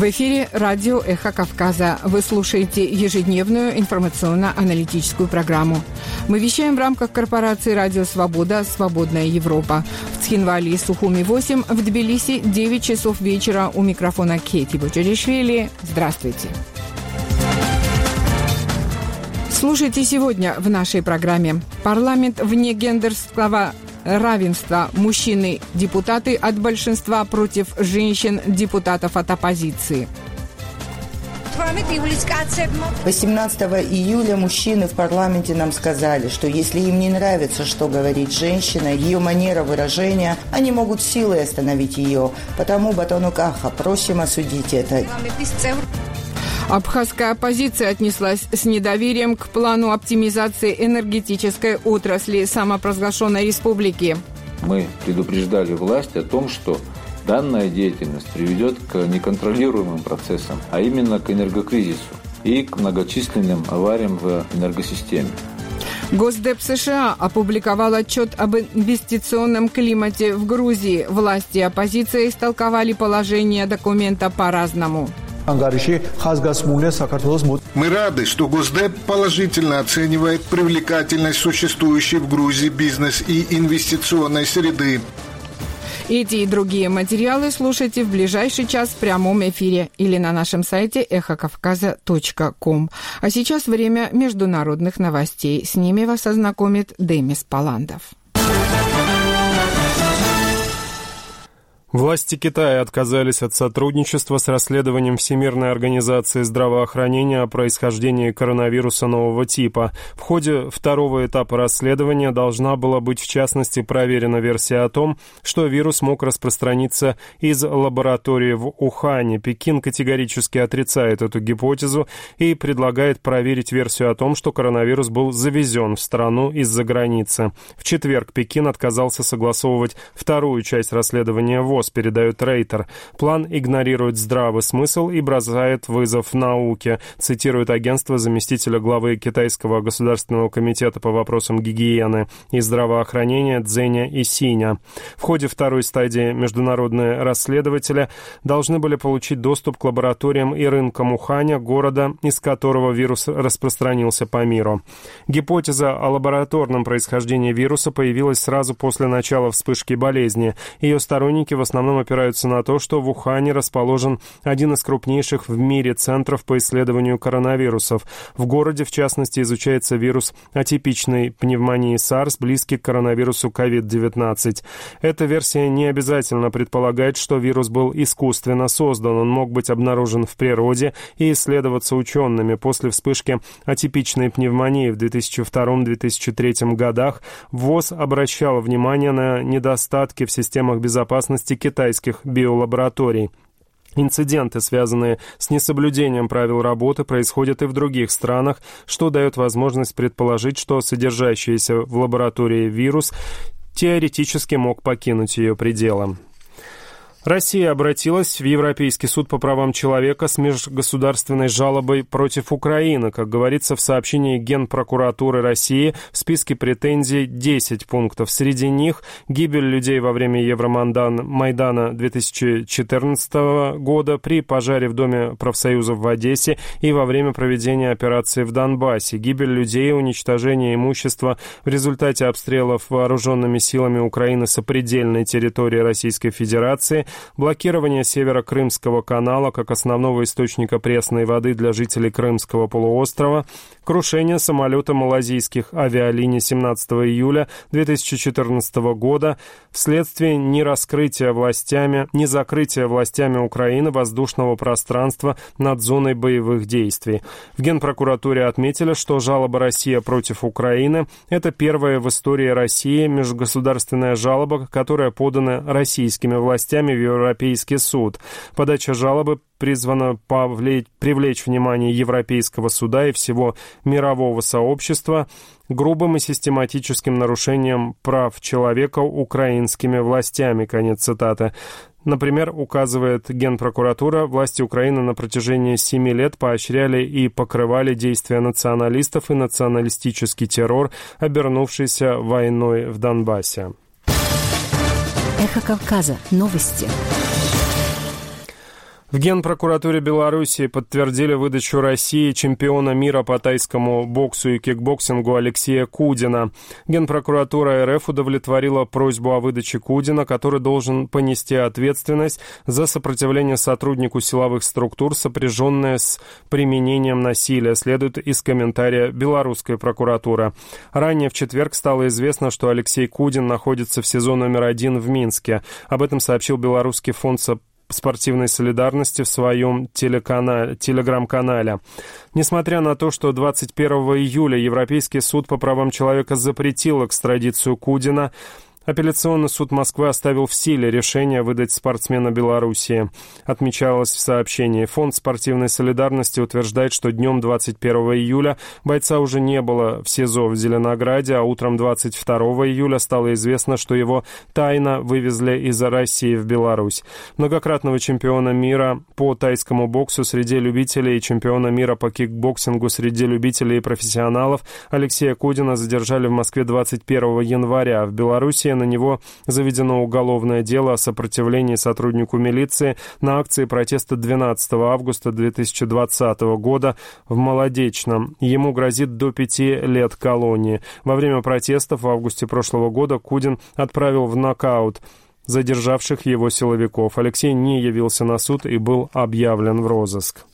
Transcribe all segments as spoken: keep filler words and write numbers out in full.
В эфире радио «Эхо Кавказа». Вы слушаете ежедневную информационно-аналитическую программу. Мы вещаем в рамках корпорации «Радио Свобода. Свободная Европа». В Цхинвали и Сухуми восемь, в Тбилиси девять часов вечера. У микрофона Кети Бочаришвили. Здравствуйте. Слушайте сегодня в нашей программе. Парламент вне гендерского равенства. Мужчины-депутаты от большинства против женщин-депутатов от оппозиции. восемнадцатого июля мужчины в парламенте нам сказали, что если им не нравится, что говорит женщина, ее манера выражения, они могут силой остановить ее. Потому, Батону Каха, просим осудить это. Абхазская оппозиция отнеслась с недоверием к плану оптимизации энергетической отрасли самопровозглашенной республики. Мы предупреждали власть о том, что данная деятельность приведет к неконтролируемым процессам, а именно к энергокризису и к многочисленным авариям в энергосистеме. Госдеп США опубликовал отчет об инвестиционном климате в Грузии. Власти и оппозиция истолковали положение документа по-разному. Мы рады, что Госдеп положительно оценивает привлекательность существующей в Грузии бизнес- и инвестиционной среды. Эти и другие материалы слушайте в ближайший час в прямом эфире или на нашем сайте эхо кавказа точка ком. А сейчас время международных новостей. С ними вас ознакомит Демис Паландов. Власти Китая отказались от сотрудничества с расследованием Всемирной организации здравоохранения о происхождении коронавируса нового типа. В ходе второго этапа расследования должна была быть, в частности, проверена версия о том, что вирус мог распространиться из лаборатории в Ухане. Пекин категорически отрицает эту гипотезу и предлагает проверить версию о том, что коронавирус был завезен в страну из-за границы. В четверг Пекин отказался согласовывать вторую часть расследования ВОЗ, передает Рейтер. План игнорирует здравый смысл и бросает вызов науке, цитирует агентство заместителя главы Китайского государственного комитета по вопросам гигиены и здравоохранения Цзэня Исиня. В ходе второй стадии международные расследователи должны были получить доступ к лабораториям и рынкам Уханя, города, из которого вирус распространился по миру. Гипотеза о лабораторном происхождении вируса появилась сразу после начала вспышки болезни. Ее сторонники в основном опираются на то, что в Ухане расположен один из крупнейших в мире центров по исследованию коронавирусов. В городе, в частности, изучается вирус атипичной пневмонии SARS, близкий к коронавирусу ковид девятнадцать. Эта версия не обязательно предполагает, что вирус был искусственно создан. Он мог быть обнаружен в природе и исследоваться учеными. После вспышки атипичной пневмонии в две тысячи втором — две тысячи третьем годах ВОЗ обращал внимание на недостатки в системах безопасности китайских биолабораторий. Инциденты, связанные с несоблюдением правил работы, происходят и в других странах, что дает возможность предположить, что содержащийся в лаборатории вирус теоретически мог покинуть ее пределы. Россия обратилась в Европейский суд по правам человека с межгосударственной жалобой против Украины. Как говорится в сообщении Генпрокуратуры России, в списке претензий десять пунктов. Среди них гибель людей во время Евромайдана две тысячи четырнадцатого года, при пожаре в Доме профсоюзов в Одессе и во время проведения операции в Донбассе, гибель людей, уничтожение имущества в результате обстрелов вооруженными силами Украины сопредельной территории Российской Федерации, блокирование Северо-Крымского канала как основного источника пресной воды для жителей Крымского полуострова, крушение самолета малазийских авиалиний семнадцатого июля две тысячи четырнадцатого года вследствие нераскрытия властями, незакрытия властями Украины воздушного пространства над зоной боевых действий. В Генпрокуратуре отметили, что жалоба России против Украины – это первая в истории России межгосударственная жалоба, которая подана российскими властями в Европейский суд. Подача жалобы призвана повлечь, привлечь внимание Европейского суда и всего мирового сообщества грубым и систематическим нарушением прав человека украинскими властями. Конец цитаты. Например, указывает Генпрокуратура, власти Украины на протяжении семи лет поощряли и покрывали действия националистов и националистический террор, обернувшийся войной в Донбассе. Эхо Кавказа. Новости. В Генпрокуратуре Беларуси подтвердили выдачу России чемпиона мира по тайскому боксу и кикбоксингу Алексея Кудина. Генпрокуратура РФ удовлетворила просьбу о выдаче Кудина, который должен понести ответственность за сопротивление сотруднику силовых структур, сопряженное с применением насилия, следует из комментария белорусской прокуратуры. Ранее в четверг стало известно, что Алексей Кудин находится в СИЗО номер один в Минске. Об этом сообщил Белорусский фонд спортивной солидарности в своем телеканале, телеграм-канале. Несмотря на то, что двадцать первого июля Европейский суд по правам человека запретил экстрадицию Кудина, Апелляционный суд Москвы оставил в силе решение выдать спортсмена Белоруссии. Отмечалось в сообщении. Фонд спортивной солидарности утверждает, что днем двадцать первого июля бойца уже не было в СИЗО в Зеленограде, а утром двадцать второго июля стало известно, что его тайно вывезли из России в Беларусь. Многократного чемпиона мира по тайскому боксу среди любителей и чемпиона мира по кикбоксингу среди любителей и профессионалов Алексея Кудина задержали в Москве двадцать первого января. В Беларуси на него заведено уголовное дело о сопротивлении сотруднику милиции на акции протеста двенадцатого августа две тысячи двадцатого года в Молодечном. Ему грозит до пяти лет колонии. Во время протестов в августе прошлого года Кудин отправил в нокаут задержавших его силовиков. Алексей не явился на суд и был объявлен в розыск.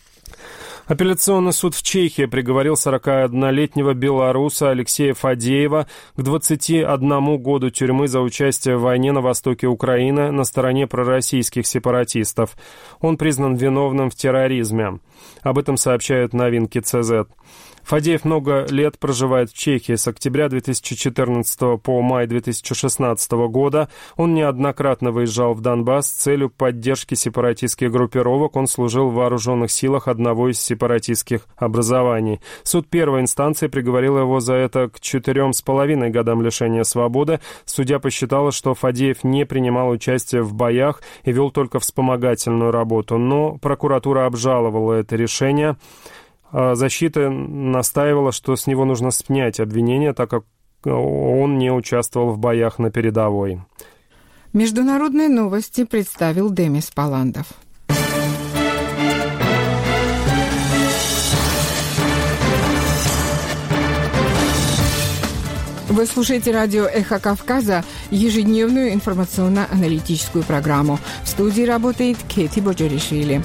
Апелляционный суд в Чехии приговорил сорокаоднолетнего белоруса Алексея Фадеева к двадцати одному году тюрьмы за участие в войне на востоке Украины на стороне пророссийских сепаратистов. Он признан виновным в терроризме. Об этом сообщают новинки ЦЗ. Фадеев много лет проживает в Чехии. С октября две тысячи четырнадцатого по май две тысячи шестнадцатого года он неоднократно выезжал в Донбасс с целью поддержки сепаратистских группировок. Он служил в вооруженных силах одного из сепаратистских образований. Суд первой инстанции приговорил его за это к четырем с половиной годам лишения свободы. Судья посчитала, что Фадеев не принимал участие в боях и вел только вспомогательную работу. Но прокуратура обжаловала это решение. Защита настаивала, что с него нужно снять обвинение, так как он не участвовал в боях на передовой. Международные новости представил Демис Паландов. Вы слушаете радио «Эхо Кавказа», ежедневную информационно-аналитическую программу. В студии работает Кети Боджоришвили.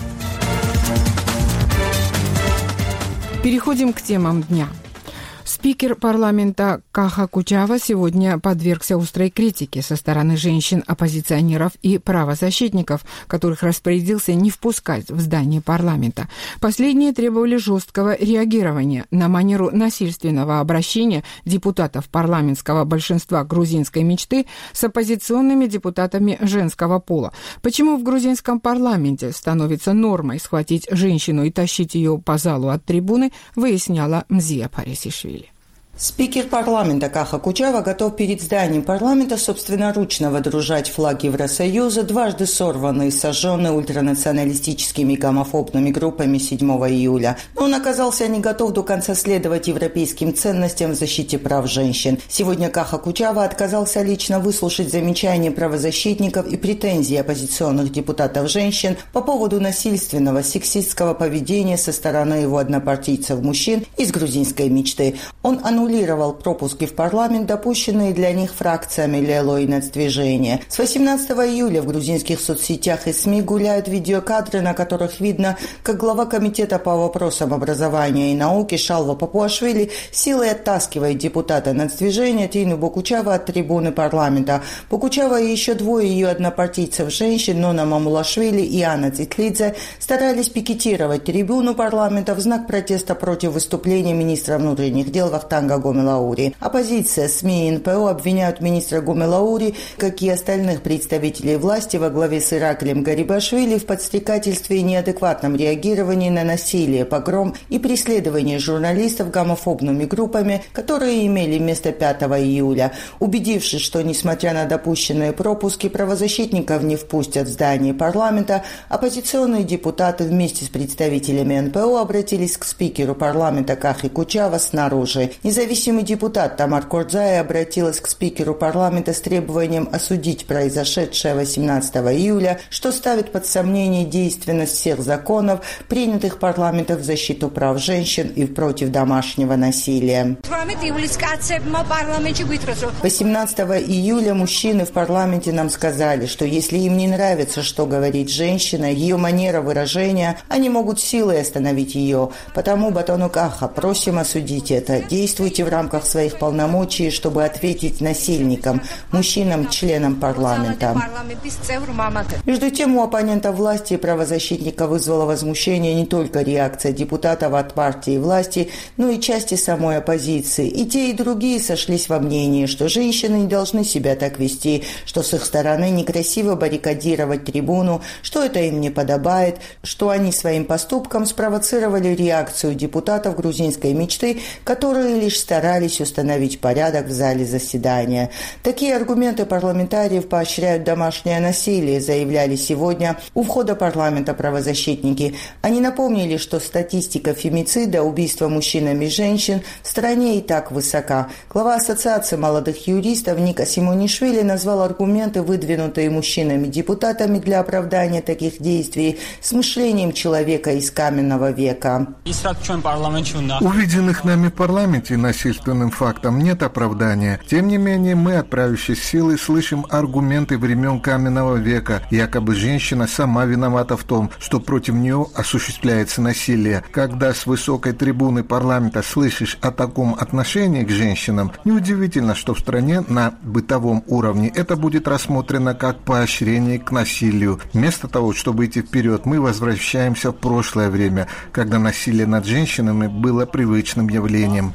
Переходим к темам дня. Спикер парламента Каха Кучава сегодня подвергся острой критике со стороны женщин-оппозиционеров и правозащитников, которых распорядился не впускать в здание парламента. Последние требовали жесткого реагирования на манеру насильственного обращения депутатов парламентского большинства грузинской мечты с оппозиционными депутатами женского пола. Почему в грузинском парламенте становится нормой схватить женщину и тащить ее по залу от трибуны, выясняла Мзия Парисишвили. Спикер парламента Каха Кучава готов перед зданием парламента собственноручно водружать флаги Евросоюза, дважды сорванные и сожженные ультранационалистическими и гомофобными группами седьмого июля. Но он оказался не готов до конца следовать европейским ценностям в защите прав женщин. Сегодня Каха Кучава отказался лично выслушать замечания правозащитников и претензии оппозиционных депутатов-женщин по поводу насильственного сексистского поведения со стороны его однопартийцев-мужчин из грузинской мечты. Он аннулировал аннулировал пропуски в парламент, допущенные для них фракциями Лело и Нацдвижения. С восемнадцатого июля в грузинских соцсетях и СМИ гуляют видеокадры, на которых видно, как глава комитета по вопросам образования и науки Шалва Папуашвили силой оттаскивает депутата Нацдвижения Тину Бокучава от трибуны парламента. Бокучава и еще двое ее однопартийцев-женщин, Нона Мамулашвили и Анна Цитлидзе, старались пикетировать трибуну парламента в знак протеста против выступления министра внутренних дел Вахтанга Гомелаури. Оппозиция, СМИ и эн пэ о обвиняют министра Гомелаури, как и остальных представителей власти во главе с Ираклием Гарибашвили, в подстрекательстве и неадекватном реагировании на насилие, погром и преследование журналистов гомофобными группами, которые имели место пятого июля. Убедившись, что, несмотря на допущенные пропуски, правозащитников не впустят в здание парламента, оппозиционные депутаты вместе с представителями эн пэ о обратились к спикеру парламента Кахи Кучава снаружи. Независимо Независимый депутат Тамар Курдзая обратилась к спикеру парламента с требованием осудить произошедшее восемнадцатого июля, что ставит под сомнение действенность всех законов, принятых парламентом в защиту прав женщин и против домашнего насилия. восемнадцатого июля мужчины в парламенте нам сказали, что если им не нравится, что говорит женщина, ее манера выражения, они могут силой остановить ее. Потому, Батону Каха, просим осудить это. Действуйте в рамках своих полномочий, чтобы ответить насильникам, мужчинам, членам парламента. Между тем, у оппонентов власти и правозащитника вызвала возмущение не только реакция депутатов от партии власти, но и части самой оппозиции. И те, и другие сошлись во мнении, что женщины не должны себя так вести, что с их стороны некрасиво баррикадировать трибуну, что это им не подобает, что они своим поступком спровоцировали реакцию депутатов грузинской мечты, которые лишь старались установить порядок в зале заседания. Такие аргументы парламентариев поощряют домашнее насилие, заявляли сегодня у входа парламента правозащитники. Они напомнили, что статистика фемицида, убийства мужчинами и женщин в стране и так высока. Глава Ассоциации молодых юристов Ника Симонишвили назвал аргументы, выдвинутые мужчинами-депутатами для оправдания таких действий, с мышлением человека из каменного века. Увиденных нами в парламенте насильственным фактам нет оправдания. Тем не менее, мы, отправившись силой, слышим аргументы времен каменного века. Якобы женщина сама виновата в том, что против нее осуществляется насилие. Когда с высокой трибуны парламента слышишь о таком отношении к женщинам, неудивительно, что в стране на бытовом уровне это будет рассмотрено как поощрение к насилию. Вместо того, чтобы идти вперед, мы возвращаемся в прошлое время, когда насилие над женщинами было привычным явлением.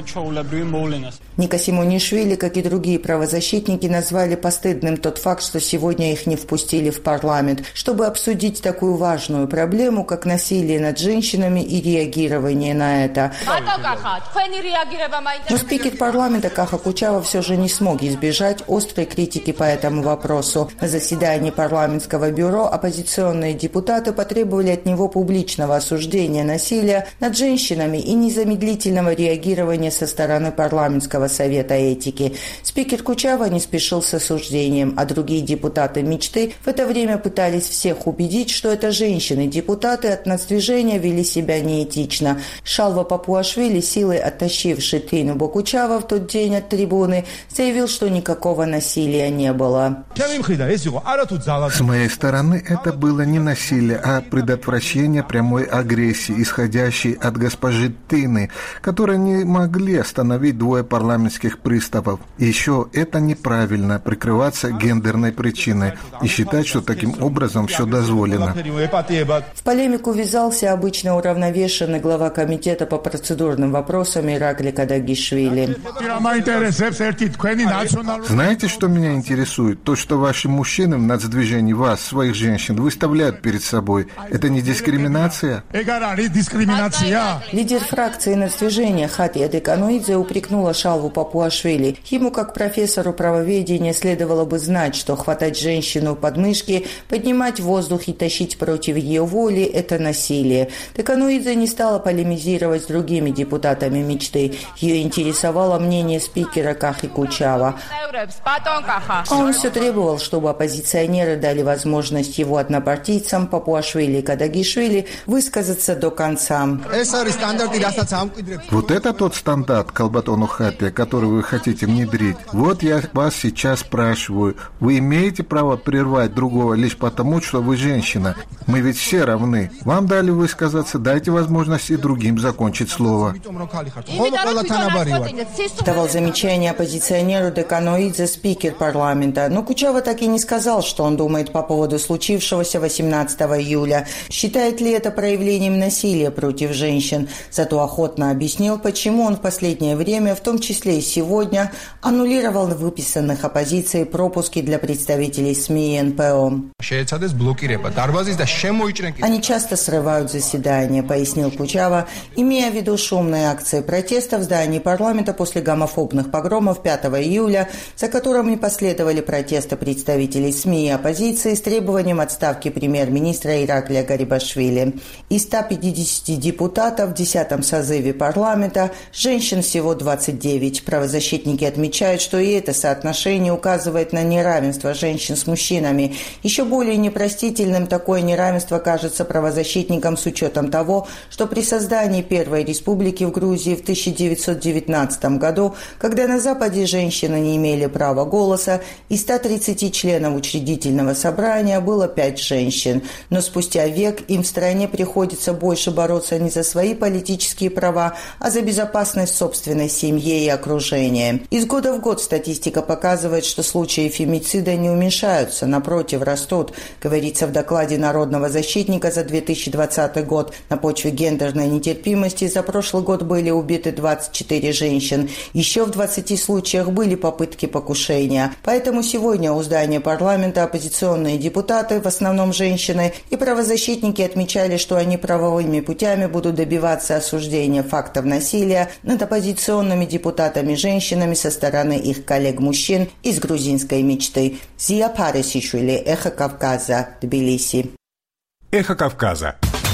Ника Симонишвили, как и другие правозащитники, назвали постыдным тот факт, что сегодня их не впустили в парламент, чтобы обсудить такую важную проблему, как насилие над женщинами и реагирование на это. Но спикер парламента Каха Кучава все же не смог избежать острой критики по этому вопросу. На заседании парламентского бюро оппозиционные депутаты потребовали от него публичного осуждения насилия над женщинами и незамедлительного реагирования со стороны парламентского совета этики. Спикер Кучава не спешил с осуждением, а другие депутаты мечты в это время пытались всех убедить, что это женщины-депутаты от нацдвижения вели себя неэтично. Шалва Папуашвили, силой оттащивший Тину Бокучава в тот день от трибуны, заявил, что никакого насилия не было. С моей стороны, это было не насилие, а предотвращение прямой агрессии, исходящей от госпожи Тины, которые не могли остановить двое парламентских приставов. И еще это неправильно, прикрываться гендерной причиной и считать, что таким образом все дозволено. В полемику ввязался обычно уравновешенный глава комитета по процедурным вопросам Иракли Кадагишвили. Знаете, что меня интересует? То, что ваши мужчины в нацдвижении вас, своих женщин, выставляют перед собой. Это не дискриминация? Лидер фракции нацдвижения Хатия Декануидзе упрекнула Шалву Папуашвили. Ему, как профессору правоведения, следовало бы знать, что хватать женщину под мышки, поднимать в воздух и тащить против ее воли – это насилие. Декануидзе не стала полемизировать с другими депутатами мечты. Ее интересовало мнение спикера Кахи Кучава. А он все требовал, чтобы оппозиционеры дали возможность его однопартийцам Папуашвили и Кадагишвили высказаться до конца. Вот это тот стандарт, Калбатону Хатия, который вы хотите внедрить. Вот я вас сейчас спрашиваю, вы имеете право прервать другого лишь потому, что вы женщина? Мы ведь все равны. Вам дали высказаться, дайте возможность и другим закончить слово. Давал замечание оппозиционеру Декануидзе спикер парламента. Но Кучава так и не сказал, что он думает по поводу случившегося восемнадцатого июля. Считает ли это проявлением насилия против женщин? Зато охотно объяснил, почему он в последнее время, в том числе и сегодня, аннулировал выписанных оппозицией пропуски для представителей СМИ и эн пэ о. Они часто срывают заседания, пояснил Кучава, имея в виду шумные акции протеста в здании парламента после гомофобных погромов пятого июля, за которым не последовали протесты представителей СМИ и оппозиции с требованием отставки премьер-министра Ираклия Гарибашвили. Из ста пятидесяти депутатов в десятом созыве парламента женщин всего двадцать девять. Правозащитники отмечают, что и это соотношение указывает на неравенство женщин с мужчинами. Еще более непростительным такое неравенство кажется правозащитникам с учетом того, что при создании Первой Республики в Грузии в тысяча девятьсот девятнадцатом году, когда на Западе женщины не имели права голоса, из ста тридцати членов учредительного собрания было пять женщин. Но спустя век им в стране приходится больше бороться не за свои политические права, а за безопасность собственной семьи и окружения. Из года в год статистика показывает, что случаи фемицида не уменьшаются, напротив, растут, говорится в докладе Народного защитника за две тысячи двадцатый год. На почве гендерной нетерпимости за прошлый год были убиты двадцать четыре женщин. Еще в двадцати случаях были попытки покушения. Поэтому сегодня у здания парламента оппозиционные депутаты, в основном женщины, и правозащитники отмечали, что они правовыми путями будут добиваться осуждения фактов насилия над оппозиционными депутатами-женщинами со стороны их коллег-мужчин из грузинской мечты. Зия Парисишвили, Эхо Кавказа, Тбилиси. Эхо Кавказа.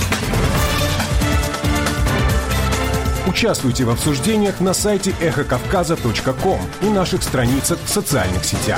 Участвуйте в обсуждениях на сайте эхо кавказа точка ком и наших страницах в социальных сетях.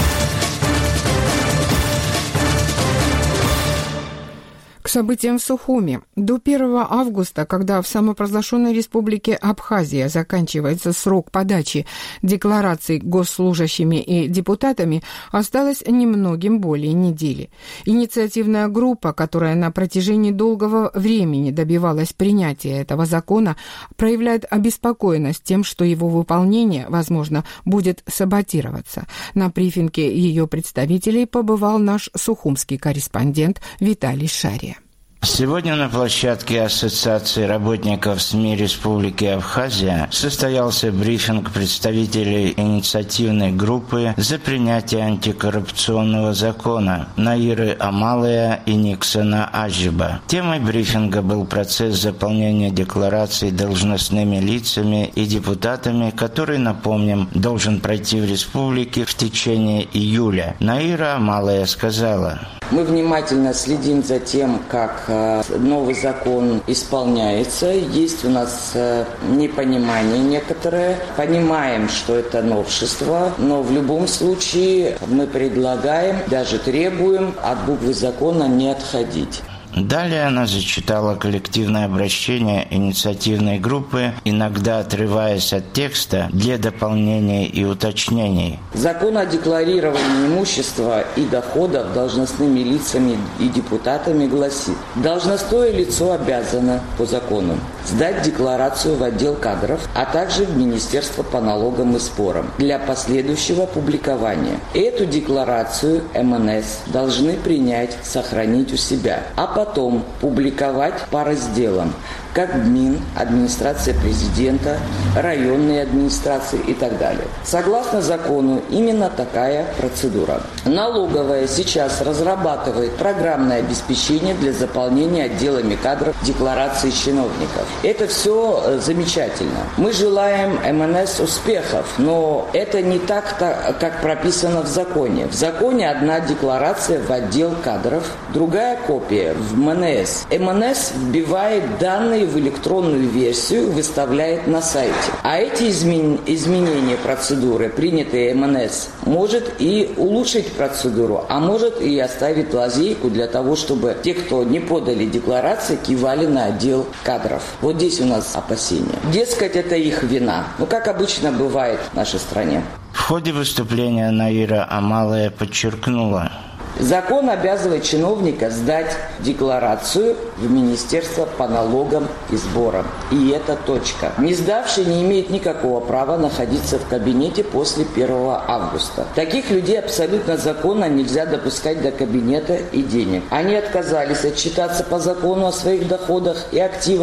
К событиям в Сухуми. До первого августа, когда в самопровозглашенной республике Абхазия заканчивается срок подачи деклараций госслужащими и депутатами, осталось немногим более недели. Инициативная группа, которая на протяжении долгого времени добивалась принятия этого закона, проявляет обеспокоенность тем, что его выполнение, возможно, будет саботироваться. На брифинге ее представителей побывал наш сухумский корреспондент Виталий Шария. Сегодня на площадке Ассоциации работников СМИ Республики Абхазия состоялся брифинг представителей инициативной группы за принятие антикоррупционного закона Наиры Амалая и Никсона Ажиба. Темой брифинга был процесс заполнения деклараций должностными лицами и депутатами, который, напомним, должен пройти в республике в течение июля. Наира Амалая сказала: «Мы внимательно следим за тем, как новый закон исполняется. Есть у нас непонимание некоторое. Понимаем, что это новшество, но в любом случае мы предлагаем, даже требуем от буквы закона не отходить». Далее она зачитала коллективное обращение инициативной группы, иногда отрываясь от текста для дополнений и уточнений. Закон о декларировании имущества и доходов должностными лицами и депутатами гласит: должностное лицо обязано по закону сдать декларацию в отдел кадров, а также в Министерство по налогам и сборам для последующего публикования. Эту декларацию эм эн эс должны принять, сохранить у себя, а потом публиковать по разделам, как МИН, администрация президента, районные администрации и так далее. Согласно закону, именно такая процедура. Налоговая сейчас разрабатывает программное обеспечение для заполнения отделами кадров деклараций чиновников. Это все замечательно. Мы желаем эм эн эс успехов, но это не так, как прописано в законе. В законе одна декларация в отдел кадров, другая копия в эм эн эс. эм эн эс вбивает данные в электронную версию, выставляет на сайте. А эти измен... изменения процедуры, принятые эм эн эс, может и улучшить процедуру, а может и оставить лазейку для того, чтобы те, кто не подали декларации, кивали на отдел кадров. Вот здесь у нас опасения. Дескать, это их вина. Ну, как обычно бывает в нашей стране. В ходе выступления Наира Амалая подчеркнула: закон обязывает чиновника сдать декларацию в Министерство по налогам и сборам. И это точка. Не сдавший не имеет никакого права находиться в кабинете после первого августа. Таких людей абсолютно законно нельзя допускать до кабинета и денег. Они отказались отчитаться по закону о своих доходах и активах.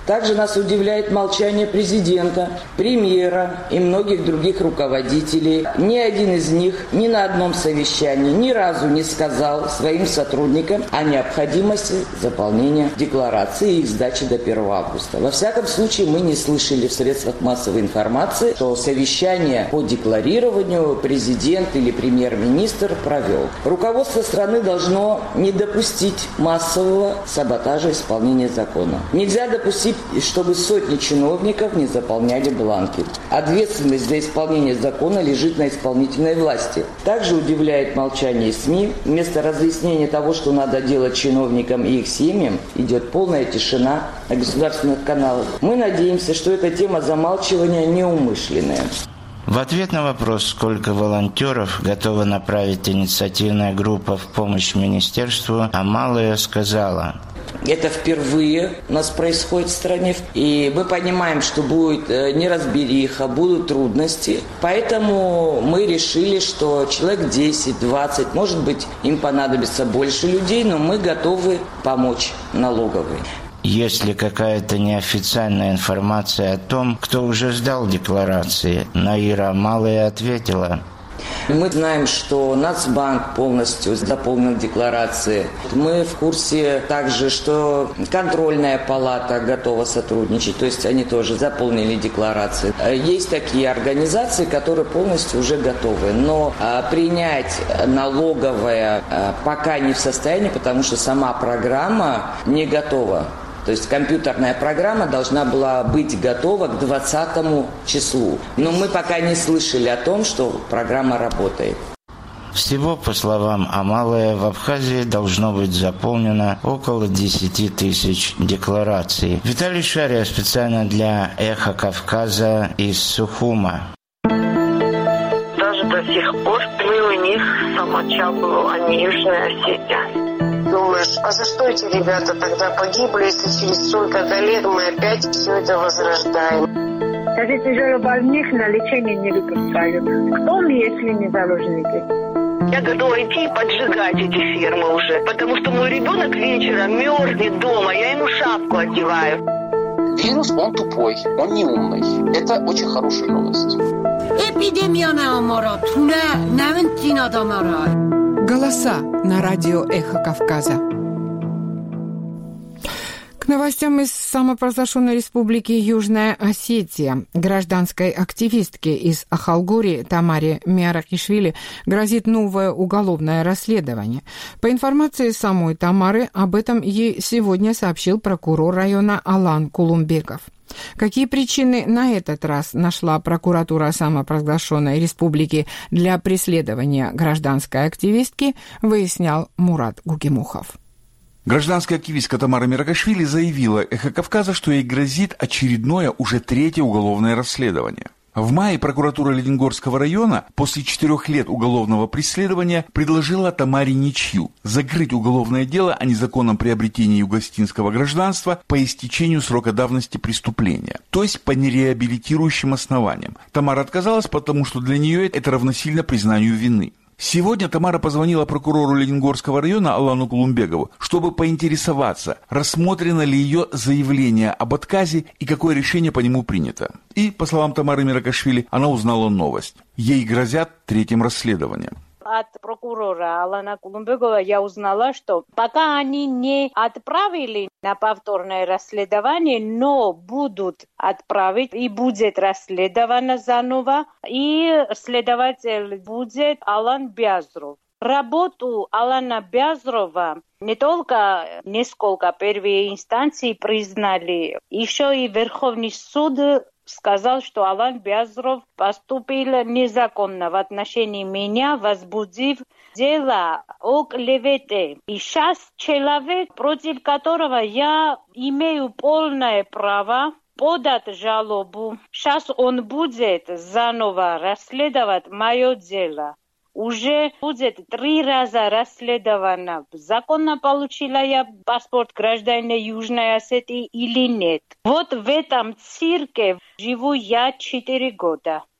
Также нас удивляет молчание президента, премьера и многих других руководителей. Ни один из них ни на одном совещании ни разу не сказал своим сотрудникам о необходимости заполнения декларации и их сдачи до первого августа. Во всяком случае, мы не слышали в средствах массовой информации, что совещание по декларированию президент или премьер-министр провел. Руководство страны должно не допустить массового саботажа исполнения закона. Нельзя допустить, чтобы сотни чиновников не заполняли бланки. Ответственность за исполнение закона лежит на исполнительной власти. Также удивляет молчание СМИ. Вместо разъяснения того, что надо делать чиновникам и их семьям, идет полная тишина на государственных каналах. Мы надеемся, что эта тема замалчивания неумышленная. В ответ на вопрос, сколько волонтеров готова направить инициативная группа в помощь министерству, Амалая сказала: Это впервые у нас происходит в стране. И мы понимаем, что будет неразбериха, будут трудности. Поэтому мы решили, что человек десять-двадцать, может быть, им понадобится больше людей, но мы готовы помочь налоговой. Есть ли какая-то неофициальная информация о том, кто уже сдал декларации? Наира Амалая ответила: Мы знаем, что Нацбанк полностью заполнил декларации. Мы в курсе также, что контрольная палата готова сотрудничать, то есть они тоже заполнили декларации. Есть такие организации, которые полностью уже готовы, но принять налоговое пока не в состоянии, потому что сама программа не готова. То есть компьютерная программа должна была быть готова к двадцатому числу. Но мы пока не слышали о том, что программа работает. Всего, по словам Амалая, в Абхазии должно быть заполнено около десять тысяч деклараций. Виталий Шария специально для «Эхо Кавказа» из Сухума. Даже до сих пор мы у них самочал, а не Южная Осетия. Думаешь, а за что эти ребята тогда погибли, если через столько-то лет мы опять все это возрождаем? Даже тяжелобольных на лечение не выпускают. Кто мы, если не заложники? Я готова идти и поджигать эти фермы уже, потому что мой ребенок вечером мерзнет дома, я ему шапку одеваю. Вирус, он тупой, он не умный. Это очень хорошая новость. Эпидемия наоборот, не навентина домара. Голоса на радио «Эхо Кавказа». К новостям из самопровозглашенной республики Южная Осетия. Гражданской активистке из Ахалгории Тамаре Миаракишвили грозит новое уголовное расследование. По информации самой Тамары, об этом ей сегодня сообщил прокурор района Алан Кулумбеков. Какие причины на этот раз нашла прокуратура самопровозглашенной республики для преследования гражданской активистки, выяснял Мурат Гугимухов. Гражданская активистка Тамара Миаракишвили заявила «Эхо Кавказа», что ей грозит очередное, уже третье уголовное расследование. В мае прокуратура Лениногорского района после четырех лет уголовного преследования предложила Тамаре ничью – закрыть уголовное дело о незаконном приобретении югославского гражданства по истечению срока давности преступления, то есть по нереабилитирующим основаниям. Тамара отказалась, потому что для нее это равносильно признанию вины. Сегодня Тамара позвонила прокурору Лениногорского района Алану Кулумбекову, чтобы поинтересоваться, рассмотрено ли ее заявление об отказе и какое решение по нему принято. И, по словам Тамары Миаракишвили, она узнала новость. Ей грозят третьим расследованием. От прокурора Алана Кулумбекова я узнала, что пока они не отправили на повторное расследование, но будут отправить и будет расследовано заново, и следователь будет Алан Бязров. Работу Алана Бязрова не только несколько первые инстанции признали, еще и Верховный суд сказал, что Алан Бязров поступил незаконно в отношении меня, возбудив дело о клевете. И сейчас человек, против которого я имею полное право подать жалобу, сейчас он будет заново расследовать мое дело. Уже будет три раза расследовано, законно получила я паспорт гражданина Южной Осетии или нет. Вот в этом цирке живу я четыре года.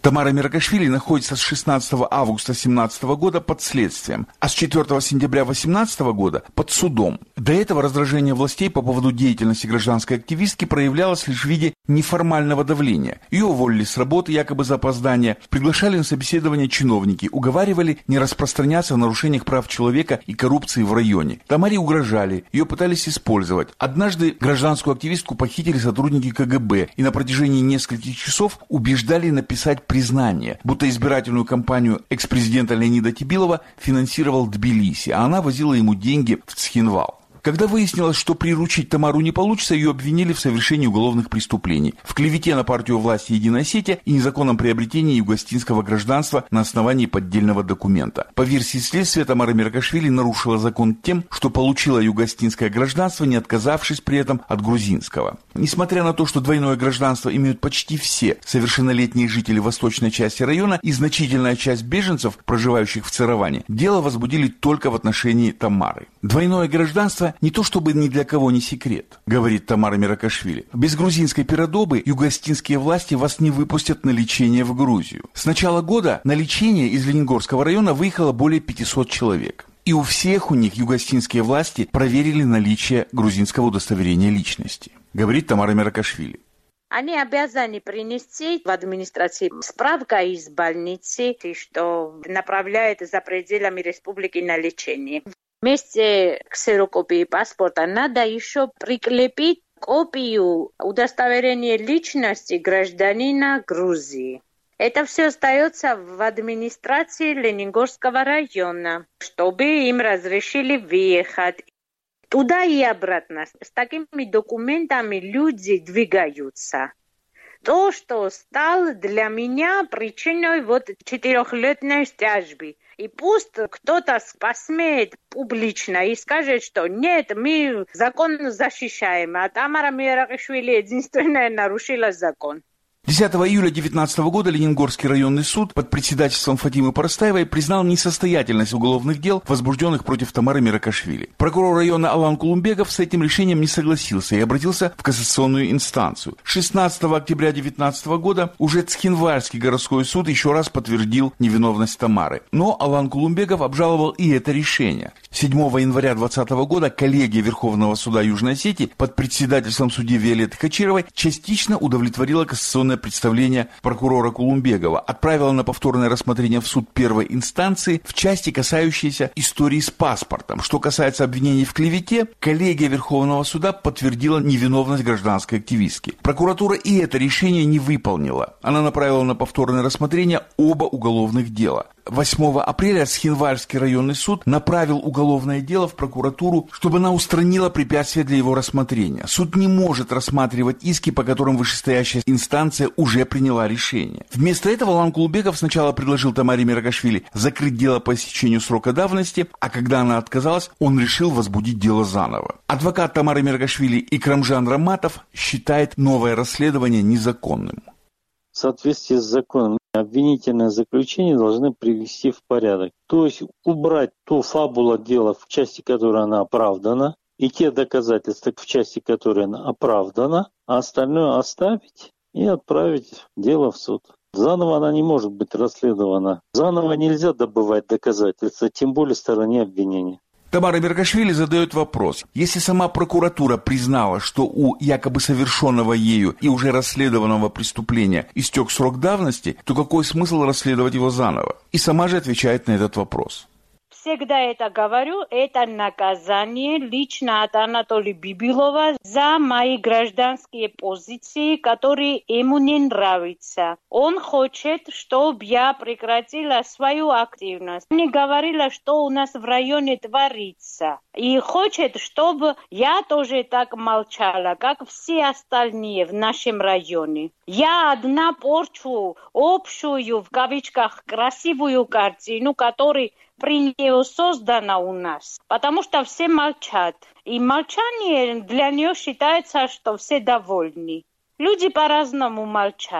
Тамара Меркашвили находится с шестнадцатого августа две тысячи семнадцатого года под следствием, а с четвёртого сентября две тысячи восемнадцатого года под судом. До этого раздражение властей по поводу деятельности гражданской активистки проявлялось лишь в виде неформального давления. Ее уволили с работы якобы за опоздание, приглашали на собеседование чиновники, уговаривали не распространяться о нарушениях прав человека и коррупции в районе. Тамаре угрожали, ее пытались использовать. Однажды гражданскую активистку похитили сотрудники ка гэ бэ и на протяжении нескольких часов убеждали написать признание, будто избирательную кампанию экс-президента Леонида Тибилова финансировал Тбилиси, а она возила ему деньги в Цхинвал. Когда выяснилось, что приручить Тамару не получится, ее обвинили в совершении уголовных преступлений, в клевете на партию власти «Единая Осетия» и незаконном приобретении югославянского гражданства на основании поддельного документа. По версии следствия, Тамара Меркашвили нарушила закон тем, что получила югославянское гражданство, не отказавшись при этом от грузинского. Несмотря на то, что двойное гражданство имеют почти все совершеннолетние жители восточной части района и значительная часть беженцев, проживающих в Цераване, дело возбудили только в отношении Тамары. Двойное гражданство не то чтобы ни для кого не секрет, говорит Тамара Меркашвили. Без грузинской передобы югославянские власти вас не выпустят на лечение в Грузию. С начала года на лечение из Лениногорского района выехало более пятисот человек. И у всех у них югославянские власти проверили наличие грузинского удостоверения личности, говорит Тамара Меркашвили. Они обязаны принести в администрации справка из больницы, что направляет за пределами республики на лечение. Вместе ксерокопии паспорта надо еще прикрепить копию удостоверения личности гражданина Грузии. Это все остается в администрации Лениногорского района, чтобы им разрешили въехать. Туда и обратно. С такими документами люди двигаются. То, что стало для меня причиной вот четырехлетней тяжбы. И пусть кто-то посмеет публично и скажет, что нет, мы закон защищаем, а Тамара Меркашвили единственная нарушила закон. десятого июля две тысячи девятнадцатого года Лениногорский районный суд под председательством Фатимы Парастаевой признал несостоятельность уголовных дел, возбужденных против Тамары Меркашвили. Прокурор района Алан Кулумбегов с этим решением не согласился и обратился в кассационную инстанцию. шестнадцатого октября две тысячи девятнадцатого года уже Цхинвальский городской суд еще раз подтвердил невиновность Тамары. Но Алан Кулумбегов обжаловал и это решение. седьмого января две тысячи двадцатого года коллегия Верховного суда Южной Осетии под председательством судьи Виолетты Хачировой частично удовлетворила кассационное представление прокурора Кулумбегова, отправила на повторное рассмотрение в суд первой инстанции в части, касающейся истории с паспортом. Что касается обвинений в клевете, коллегия Верховного суда подтвердила невиновность гражданской активистки. Прокуратура и это решение не выполнила. Она направила на повторное рассмотрение оба уголовных дела. восьмого апреля Цхинвальский районный суд направил уголовное дело в прокуратуру, чтобы она устранила препятствия для его рассмотрения. Суд не может рассматривать иски, по которым вышестоящая инстанция уже приняла решение. Вместо этого Алан Кулумбегов сначала предложил Тамаре Меркашвили закрыть дело по истечению срока давности, а когда она отказалась, он решил возбудить дело заново. Адвокат Тамары Меркашвили Икрамжан Раматов считает новое расследование незаконным. В соответствии с законом обвинительное заключение должны привести в порядок. То есть убрать ту фабулу дела, в части которой она оправдана, и те доказательства, в части которой она оправдана, а остальное оставить и отправить дело в суд. Заново она не может быть расследована. Заново нельзя добывать доказательства, тем более стороне обвинения. Тамара Меркашвили задает вопрос. Если сама прокуратура признала, что у якобы совершенного ею и уже расследованного преступления истек срок давности, то какой смысл расследовать его заново? И сама же отвечает на этот вопрос. Всегда это говорю, это наказание лично от Анатолия Бибилова за мои гражданские позиции, которые ему не нравятся. Он хочет, чтобы я прекратила свою активность. Не говорила, что у нас в районе творится. И хочет, чтобы я тоже так молчала, как все остальные в нашем районе. Я одна порчу общую, в кавычках, красивую картину, которая при нее создана у нас, потому что все молчат. И молчание для нее считается, что все довольны. Люди по-разному молчат.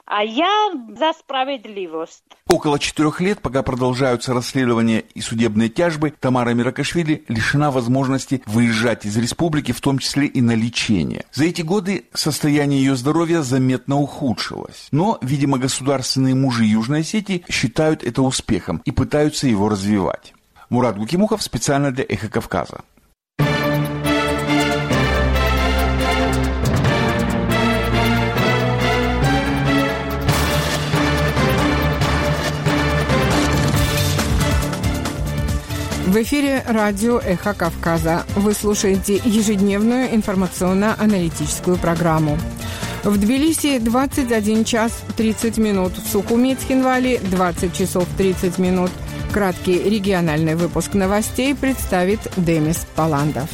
А я за справедливость. Около четырех лет, пока продолжаются расследования и судебные тяжбы, Тамара Миракашвили лишена возможности выезжать из республики, в том числе и на лечение. За эти годы состояние ее здоровья заметно ухудшилось. Но, видимо, государственные мужи Южной Осетии считают это успехом и пытаются его развивать. Мурат Гукимухов специально для «Эхо Кавказа». В эфире радио «Эхо Кавказа». Вы слушаете ежедневную информационно-аналитическую программу. В Тбилиси двадцать один час тридцать минут, в Сухуми и Цхинвали двадцать часов тридцать минут. Краткий региональный выпуск новостей представит Демис Паландов.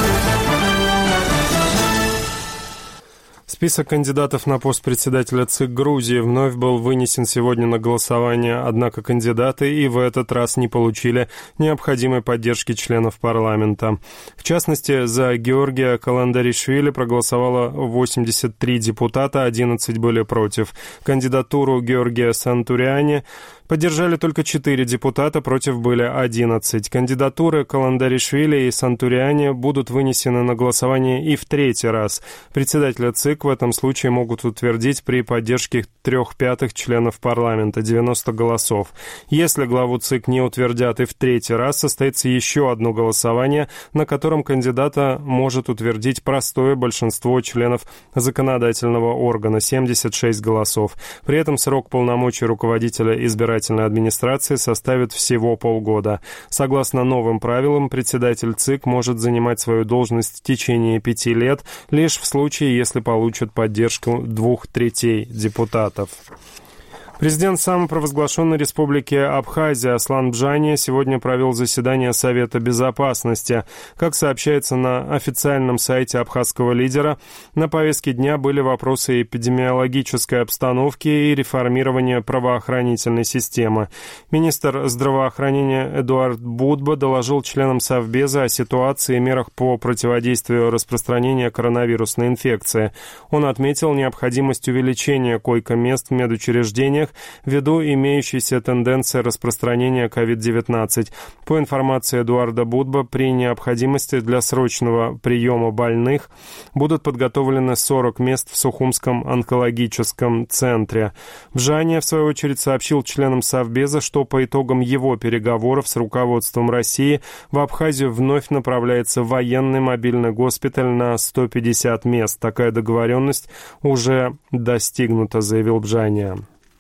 Список кандидатов на пост председателя ЦИК Грузии вновь был вынесен сегодня на голосование, однако кандидаты и в этот раз не получили необходимой поддержки членов парламента. В частности, за Георгия Каландаришвили проголосовало восемьдесят три депутата, одиннадцать были против. Кандидатуру Георгия Сантуряни поддержали только четыре депутата, против были одиннадцать. Кандидатуры Каландаришвили и Сантуряни будут вынесены на голосование и в третий раз. Председателя ЦИК в этом случае могут утвердить при поддержке трех пятых членов парламента, девяносто голосов. Если главу ЦИК не утвердят и в третий раз, состоится еще одно голосование, на котором кандидата может утвердить простое большинство членов законодательного органа, семьдесят шесть голосов. При этом срок полномочий руководителя избирательной администрации составит всего полгода. Согласно новым правилам, председатель ЦИК может занимать свою должность в течение пяти лет, лишь в случае, если получит поддержку двух третей депутатов. Президент самопровозглашенной республики Абхазия Аслан Бжания сегодня провел заседание Совета Безопасности. Как сообщается на официальном сайте абхазского лидера, на повестке дня были вопросы эпидемиологической обстановки и реформирования правоохранительной системы. Министр здравоохранения Эдуард Будба доложил членам Совбеза о ситуации и мерах по противодействию распространению коронавирусной инфекции. Он отметил необходимость увеличения койко-мест в медучреждениях ввиду имеющейся тенденции распространения ковид девятнадцать. По информации Эдуарда Будба, при необходимости для срочного приема больных будут подготовлены сорок мест в Сухумском онкологическом центре. Бжания, в свою очередь, сообщил членам Совбеза, что по итогам его переговоров с руководством России в Абхазию вновь направляется военный мобильный госпиталь на сто пятьдесят мест. Такая договоренность уже достигнута, заявил Бжания.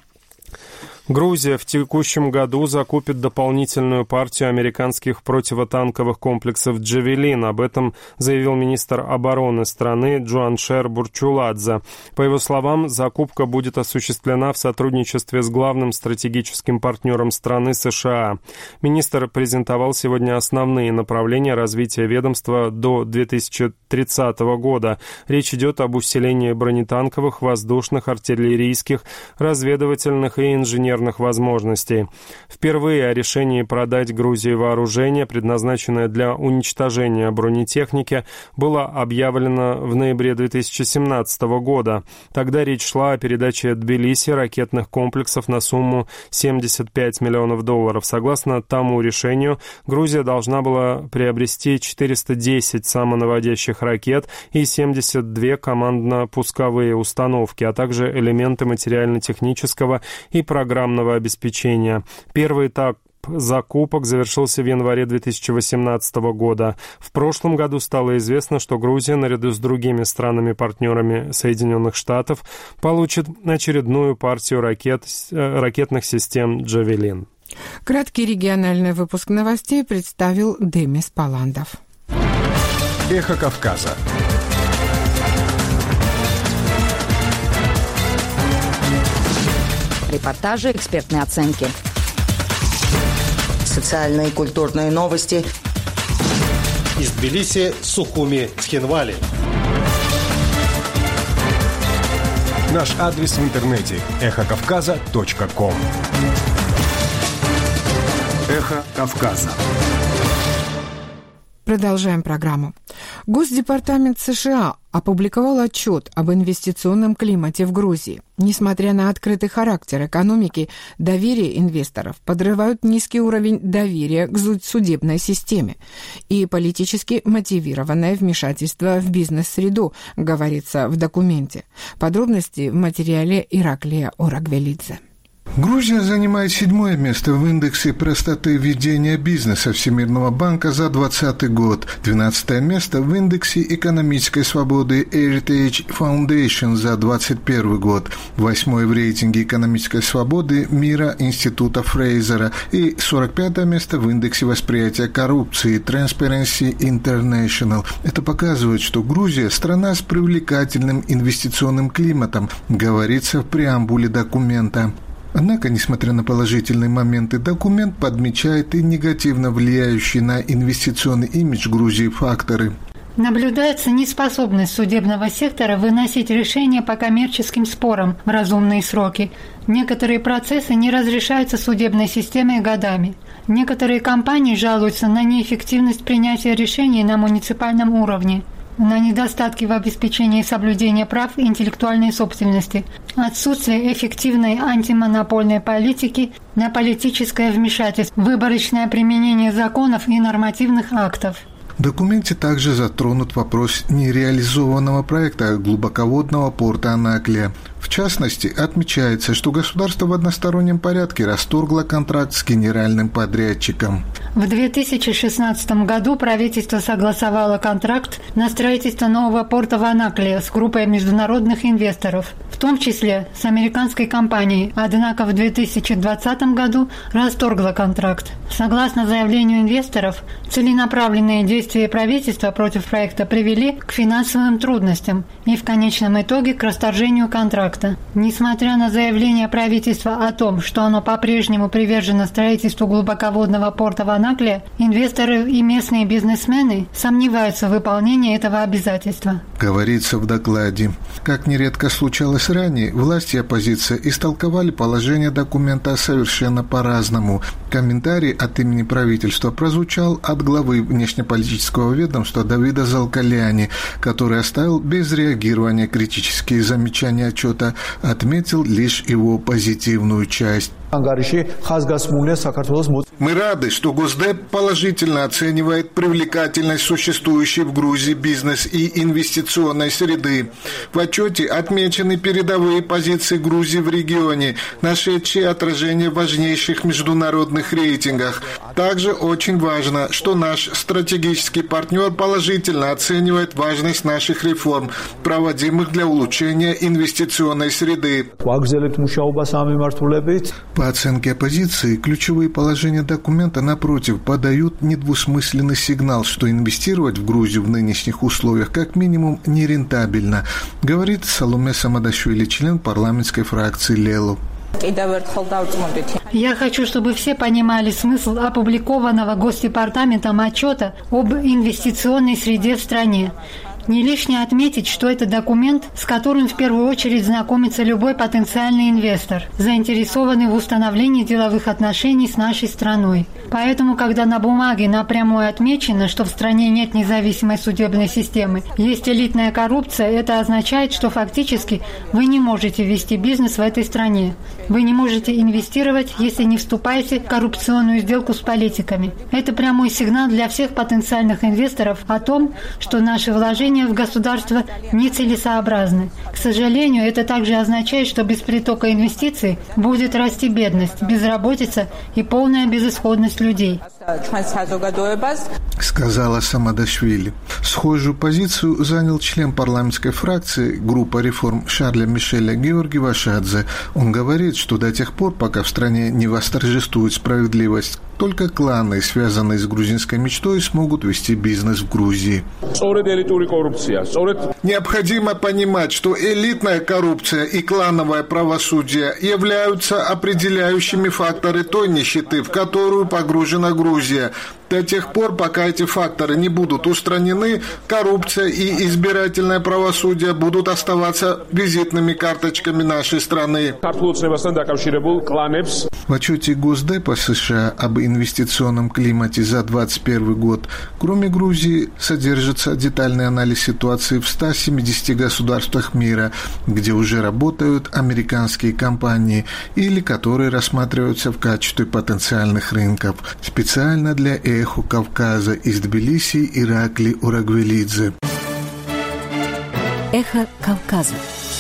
Грузия в текущем году закупит дополнительную партию американских противотанковых комплексов «Джавелин». Об этом заявил министр обороны страны Джуаншер Бурчуладзе. По его словам, закупка будет осуществлена в сотрудничестве с главным стратегическим партнером страны США. Министр презентовал сегодня основные направления развития ведомства до две тысячи тридцатого года. Речь идет об усилении бронетанковых, воздушных, артиллерийских, разведывательных и инженерных возможностей. Впервые о решении продать Грузии вооружение, предназначенное для уничтожения бронетехники, было объявлено в ноябре две тысячи семнадцатого года. Тогда речь шла о передаче Тбилиси ракетных комплексов на сумму семьдесят пять миллионов долларов. Согласно тому решению, Грузия должна была приобрести четыреста десять самонаводящих ракет и семьдесят две командно-пусковые установки, а также элементы материально-технического и программного обеспечения. Первый этап закупок завершился в январе две тысячи восемнадцатого года. В прошлом году стало известно, что Грузия, наряду с другими странами-партнерами Соединенных Штатов, получит очередную партию ракет, ракетных систем «Джавелин». Краткий региональный выпуск новостей представил Демис Паландов. Эхо Кавказа. Репортажи, экспертные оценки. Социальные и культурные новости. Из Тбилиси, Сухуми, Цхинвали. Наш адрес в интернете эхо кавказа точка ком. Эхо Кавказа. Продолжаем программу. Госдепартамент США опубликовал отчет об инвестиционном климате в Грузии. Несмотря на открытый характер экономики, доверие инвесторов подрывают низкий уровень доверия к судебной системе и политически мотивированное вмешательство в бизнес-среду, говорится в документе. Подробности в материале Ираклия Орагвелидзе. Грузия занимает седьмое место в индексе простоты ведения бизнеса Всемирного банка за двадцатый год, двенадцатое место в индексе экономической свободы Heritage Foundation за двадцать первый год, восьмое в рейтинге экономической свободы мира Института Фрейзера и сорок пятое место в индексе восприятия коррупции Transparency International. Это показывает, что Грузия – страна с привлекательным инвестиционным климатом, говорится в преамбуле документа. Однако, несмотря на положительные моменты, документ подмечает и негативно влияющие на инвестиционный имидж Грузии факторы. Наблюдается неспособность судебного сектора выносить решения по коммерческим спорам в разумные сроки. Некоторые процессы не разрешаются судебной системой годами. Некоторые компании жалуются на неэффективность принятия решений на муниципальном уровне, на недостатки в обеспечении соблюдения прав интеллектуальной собственности, отсутствие эффективной антимонопольной политики, на политическое вмешательство, выборочное применение законов и нормативных актов. В документе также затронут вопрос нереализованного проекта глубоководного порта Анаклия. В частности, отмечается, что государство в одностороннем порядке расторгло контракт с генеральным подрядчиком. В две тысячи шестнадцатом году правительство согласовало контракт на строительство нового порта в Анаклии с группой международных инвесторов, в том числе с американской компанией, однако в две тысячи двадцатом году расторгло контракт. Согласно заявлению инвесторов, целенаправленные действия правительства против проекта привели к финансовым трудностям и в конечном итоге к расторжению контракта. Несмотря на заявление правительства о том, что оно по-прежнему привержено строительству глубоководного порта в Анаклии, инвесторы и местные бизнесмены сомневаются в выполнении этого обязательства. Говорится в докладе. Как нередко случалось ранее, власти и оппозиция истолковали положение документа совершенно по-разному. Комментарий от имени правительства прозвучал от главы внешнеполитического ведомства Давида Залкаляни, который оставил без реагирования критические замечания отчета, отметил лишь его позитивную часть. Мы рады, что Госдеп положительно оценивает привлекательность существующей в Грузии бизнес- и инвестиционной среды. В отчете отмечены передовые позиции Грузии в регионе, нашедшие отражение в важнейших международных рейтингах. Также очень важно, что наш стратегический партнер положительно оценивает важность наших реформ, проводимых для улучшения инвестиционной среды. По оценке оппозиции, ключевые положения документа, напротив, подают недвусмысленный сигнал, что инвестировать в Грузию в нынешних условиях как минимум нерентабельно, говорит Саломе Самадашвили, член парламентской фракции Лелу. Я хочу, чтобы все понимали смысл опубликованного Госдепартаментом отчета об инвестиционной среде в стране. Не лишне отметить, что это документ, с которым в первую очередь знакомится любой потенциальный инвестор, заинтересованный в установлении деловых отношений с нашей страной. Поэтому, когда на бумаге напрямую отмечено, что в стране нет независимой судебной системы, есть элитная коррупция, это означает, что фактически вы не можете вести бизнес в этой стране. Вы не можете инвестировать, если не вступаете в коррупционную сделку с политиками. Это прямой сигнал для всех потенциальных инвесторов о том, что наши вложения в государство нецелесообразны. К сожалению, это также означает, что без притока инвестиций будет расти бедность, безработица и полная безысходность людей. Сказала Самадашвили. Схожую позицию занял член парламентской фракции группа реформ Шарля Мишеля Георгий Вашадзе. Он говорит, что до тех пор, пока в стране не восторжествует справедливость, только кланы, связанные с грузинской мечтой, смогут вести бизнес в Грузии. Необходимо понимать, что элитная коррупция и клановое правосудие являются определяющими факторами той нищеты, в которую погружена Грузия. До тех пор, пока эти факторы не будут устранены, коррупция и избирательное правосудие будут оставаться визитными карточками нашей страны. В отчете Госдепа США об инвестиционном климате за двадцать первый год, кроме Грузии, содержится детальный анализ ситуации в ста семидесяти государствах мира, где уже работают американские компании или которые рассматриваются в качестве потенциальных рынков. Специально для «Эхо Кавказа» из Тбилиси Иракли Урагвелидзе. «Эхо Кавказа».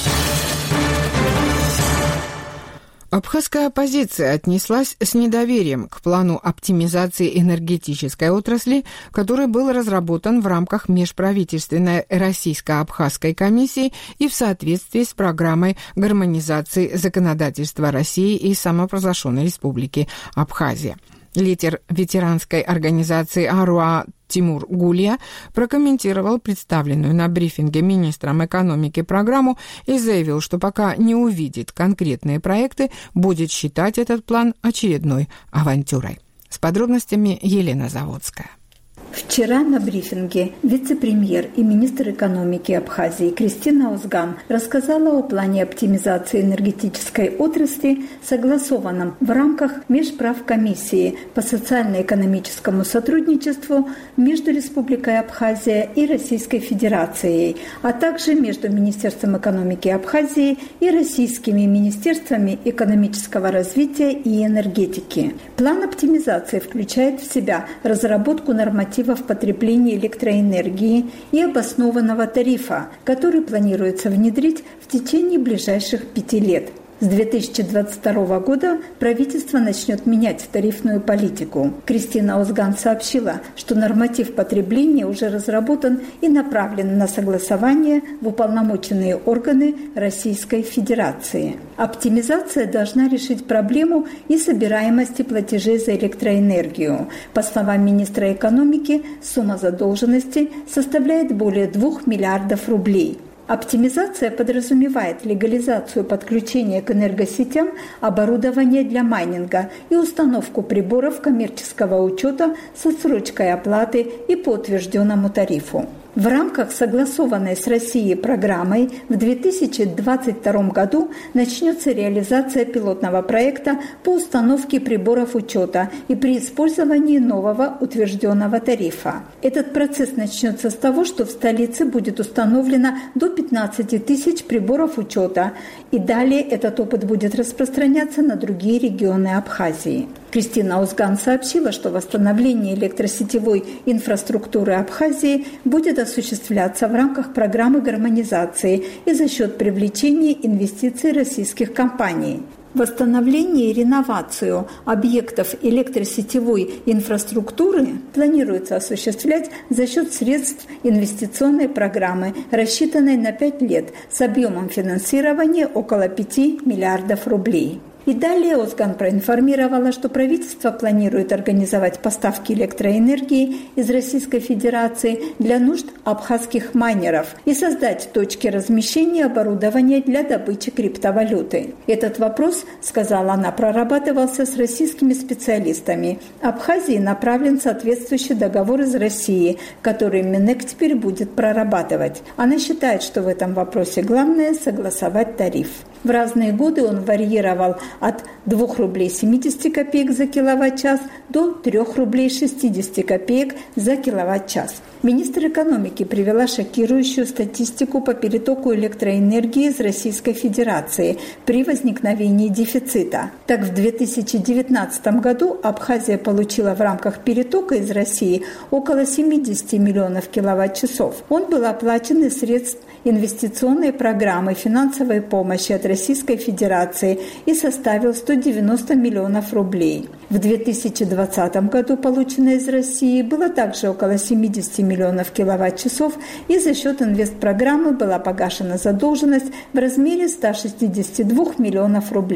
Абхазская оппозиция отнеслась с недоверием к плану оптимизации энергетической отрасли, который был разработан в рамках межправительственной российско-абхазской комиссии и в соответствии с программой гармонизации законодательства России и самопровозглашенной республики Абхазия. Лидер ветеранской организации «Аруа» Тимур Гулия прокомментировал представленную на брифинге министром экономики программу и заявил, что пока не увидит конкретные проекты, будет считать этот план очередной авантюрой. С подробностями Елена Заводская. Вчера на брифинге вице-премьер и министр экономики Абхазии Кристина Озган рассказала о плане оптимизации энергетической отрасли, согласованном в рамках Межправкомиссии по социально-экономическому сотрудничеству между Республикой Абхазия и Российской Федерацией, а также между Министерством экономики Абхазии и российскими министерствами экономического развития и энергетики. План оптимизации включает в себя разработку нормативов в потреблении электроэнергии и обоснованного тарифа, который планируется внедрить в течение ближайших пяти лет. С две тысячи двадцать второго года правительство начнет менять тарифную политику. Кристина Озган сообщила, что норматив потребления уже разработан и направлен на согласование в уполномоченные органы Российской Федерации. Оптимизация должна решить проблему и собираемости платежей за электроэнергию. По словам министра экономики, сумма задолженности составляет более двух миллиардов рублей. Оптимизация подразумевает легализацию подключения к энергосетям оборудования для майнинга и установку приборов коммерческого учета с отсрочкой оплаты и по утвержденному тарифу. В рамках согласованной с Россией программой в две тысячи двадцать втором году начнется реализация пилотного проекта по установке приборов учета и при использовании нового утвержденного тарифа. Этот процесс начнется с того, что в столице будет установлено до пятнадцати тысяч приборов учета, и далее этот опыт будет распространяться на другие регионы Абхазии. Кристина Озган сообщила, что восстановление электросетевой инфраструктуры Абхазии будет осуществляться в рамках программы гармонизации и за счет привлечения инвестиций российских компаний. Восстановление и реновацию объектов электросетевой инфраструктуры планируется осуществлять за счет средств инвестиционной программы, рассчитанной на пять лет, с объемом финансирования около пяти миллиардов рублей. И далее Озган проинформировала, что правительство планирует организовать поставки электроэнергии из Российской Федерации для нужд абхазских майнеров и создать точки размещения оборудования для добычи криптовалюты. Этот вопрос, сказала она, прорабатывался с российскими специалистами. Абхазии направлен соответствующий договор из России, который Минэк теперь будет прорабатывать. Она считает, что в этом вопросе главное – согласовать тариф. В разные годы он варьировал от двух рублей семидесяти копеек за киловатт-час до трёх рублей шестидесяти копеек за киловатт-час. Министр экономики привела шокирующую статистику по перетоку электроэнергии из Российской Федерации при возникновении дефицита. Так, в две тысячи девятнадцатом году Абхазия получила в рамках перетока из России около семидесяти миллионов киловатт-часов. Он был оплачен из средств инвестиционной программы финансовой помощи от Российской Федерации и составил сто девяносто миллионов рублей. В две тысячи двадцатом году полученное из России было также около семидесяти миллионов киловатт-часов, и за счет инвестпрограммы была погашена задолженность в размере ста шестидесяти двух миллионов рублей.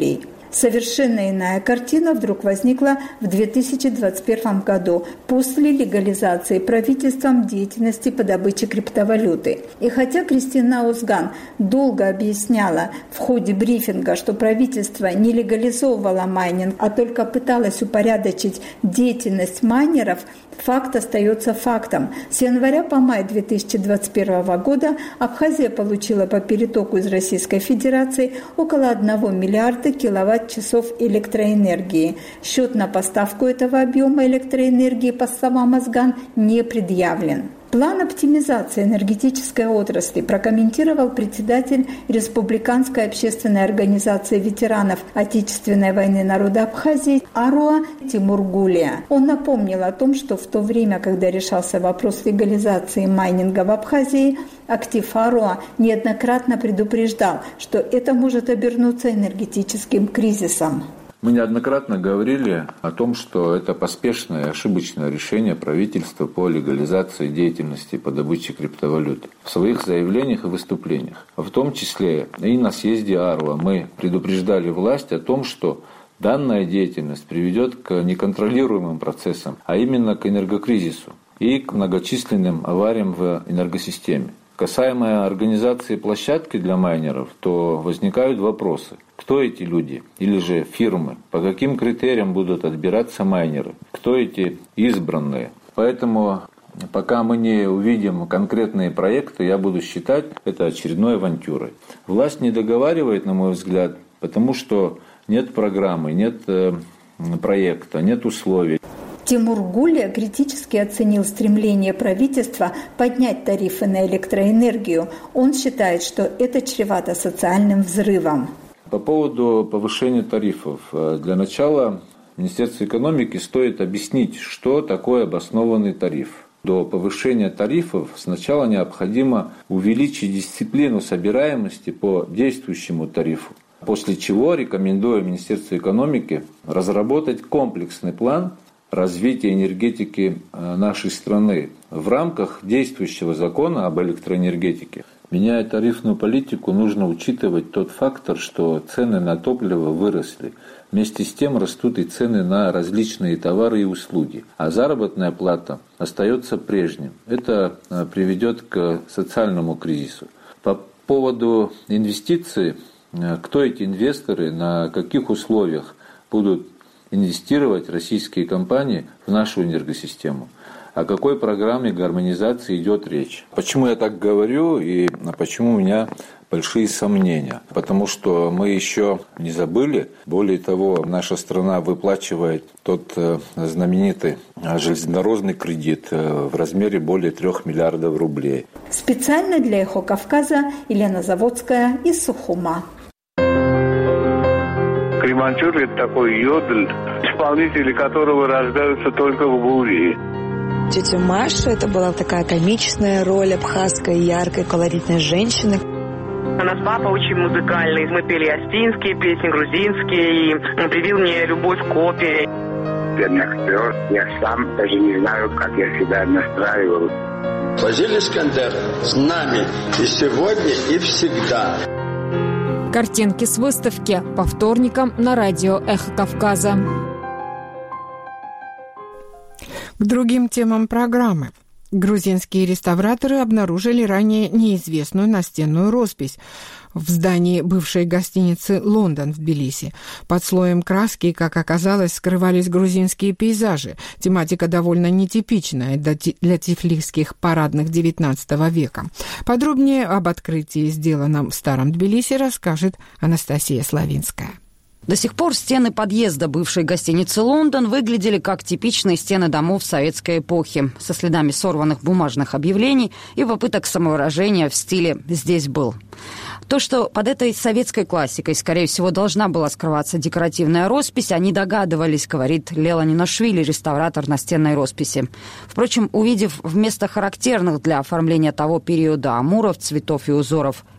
Совершенно иная картина вдруг возникла в две тысячи двадцать первом году после легализации правительством деятельности по добыче криптовалюты. И хотя Кристина Озган долго объясняла в ходе брифинга, что правительство не легализовывало майнинг, а только пыталось упорядочить деятельность майнеров, факт остается фактом. С января по май две тысячи двадцать первого года Абхазия получила по перетоку из Российской Федерации около одного миллиарда киловатт-часов электроэнергии. Счет на поставку этого объема электроэнергии, по словам Озган, не предъявлен. План оптимизации энергетической отрасли прокомментировал председатель Республиканской общественной организации ветеранов Отечественной войны народа Абхазии АРОА Тимур Гулия. Он напомнил о том, что в то время, когда решался вопрос легализации майнинга в Абхазии, актив АРОА неоднократно предупреждал, что это может обернуться энергетическим кризисом. Мы неоднократно говорили о том, что это поспешное и ошибочное решение правительства по легализации деятельности по добыче криптовалюты. В своих заявлениях и выступлениях, в том числе и на съезде АРОА, мы предупреждали власть о том, что данная деятельность приведет к неконтролируемым процессам, а именно к энергокризису и к многочисленным авариям в энергосистеме. Касаемо организации площадки для майнеров, то возникают вопросы. Кто эти люди или же фирмы? По каким критериям будут отбираться майнеры? Кто эти избранные? Поэтому пока мы не увидим конкретные проекты, я буду считать это очередной авантюрой. Власть не договаривает, на мой взгляд, потому что нет программы, нет проекта, нет условий. Тимур Гулия критически оценил стремление правительства поднять тарифы на электроэнергию. Он считает, что это чревато социальным взрывом. По поводу повышения тарифов. Для начала Министерству экономики стоит объяснить, что такое обоснованный тариф. До повышения тарифов сначала необходимо увеличить дисциплину собираемости по действующему тарифу. После чего рекомендую Министерству экономики разработать комплексный план развития энергетики нашей страны в рамках действующего закона об электроэнергетике. Меняя тарифную политику, нужно учитывать тот фактор, что цены на топливо выросли. Вместе с тем растут и цены на различные товары и услуги, а заработная плата остается прежним. Это приведет к социальному кризису. По поводу инвестиций, кто эти инвесторы, на каких условиях будут инвестировать российские компании в нашу энергосистему? О какой программе гармонизации идет речь? Почему я так говорю и почему у меня большие сомнения? Потому что мы еще не забыли. Более того, наша страна выплачивает тот знаменитый железнодорожный кредит в размере более трех миллиардов рублей. Специально для «Эхо Кавказа» Елена Заводская из Сухума. Креманчур – это такой йодль, исполнители которого рождаются только в буре. Тетя Маша – это была такая комичная роль абхазской, яркой, колоритной женщины. У нас папа очень музыкальный. Мы пели астинские песни, грузинские, и привил мне любовь к опере. Актер, я сам даже не знаю, как я себя настраивал. Василий Искандер с нами и сегодня, и всегда. Картинки с выставки по вторникам на радио «Эхо Кавказа». К другим темам программы. Грузинские реставраторы обнаружили ранее неизвестную настенную роспись в здании бывшей гостиницы «Лондон» в Тбилиси. Под слоем краски, как оказалось, скрывались грузинские пейзажи. Тематика довольно нетипичная для тифлисских парадных девятнадцатого века. Подробнее об открытии, сделанном в старом Тбилиси, расскажет Анастасия Славинская. До сих пор стены подъезда бывшей гостиницы «Лондон» выглядели как типичные стены домов советской эпохи, со следами сорванных бумажных объявлений и попыток самовыражения в стиле «здесь был». То, что под этой советской классикой, скорее всего, должна была скрываться декоративная роспись, они догадывались, говорит Лела Нинашвили, реставратор настенной росписи. Впрочем, увидев вместо характерных для оформления того периода амуров, цветов и узоров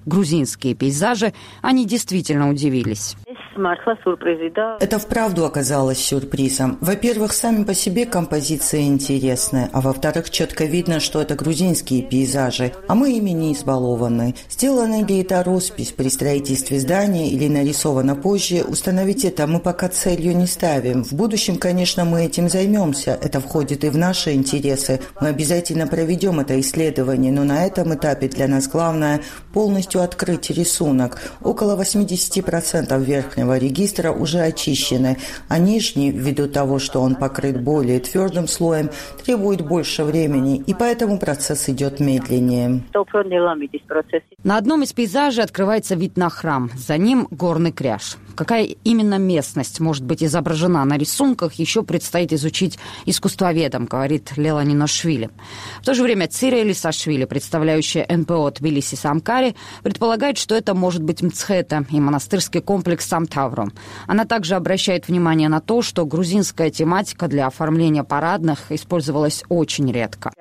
грузинские пейзажи, они действительно удивились. Это вправду оказалось сюрпризом. Во-первых, сами по себе композиции интересны, а во-вторых, четко видно, что это грузинские пейзажи, а мы ими не избалованы. Сделана ли это роспись при строительстве здания или нарисована позже, установить это мы пока целью не ставим. В будущем, конечно, мы этим займемся. Это входит и в наши интересы. Мы обязательно проведем это исследование, но на этом этапе для нас главное полностью открыть рисунок. Около восемьдесят процентов верхнего регистра уже очищены, а нижний, ввиду того, что он покрыт более твердым слоем, требует больше времени, и поэтому процесс идет медленнее. На одном из пейзажей открывается вид на храм, за ним горный кряж. Какая именно местность может быть изображена на рисунках, еще предстоит изучить искусствоведам, говорит Лела Ниношвили. В то же время Цири Элисашвили, представляющая эн пэ о Тбилиси-Самкари, предполагает, что это может быть Мцхета и монастырский комплекс Самтавро. Она также обращает внимание на то, что грузинская тематика для оформления парадных использовалась очень редко.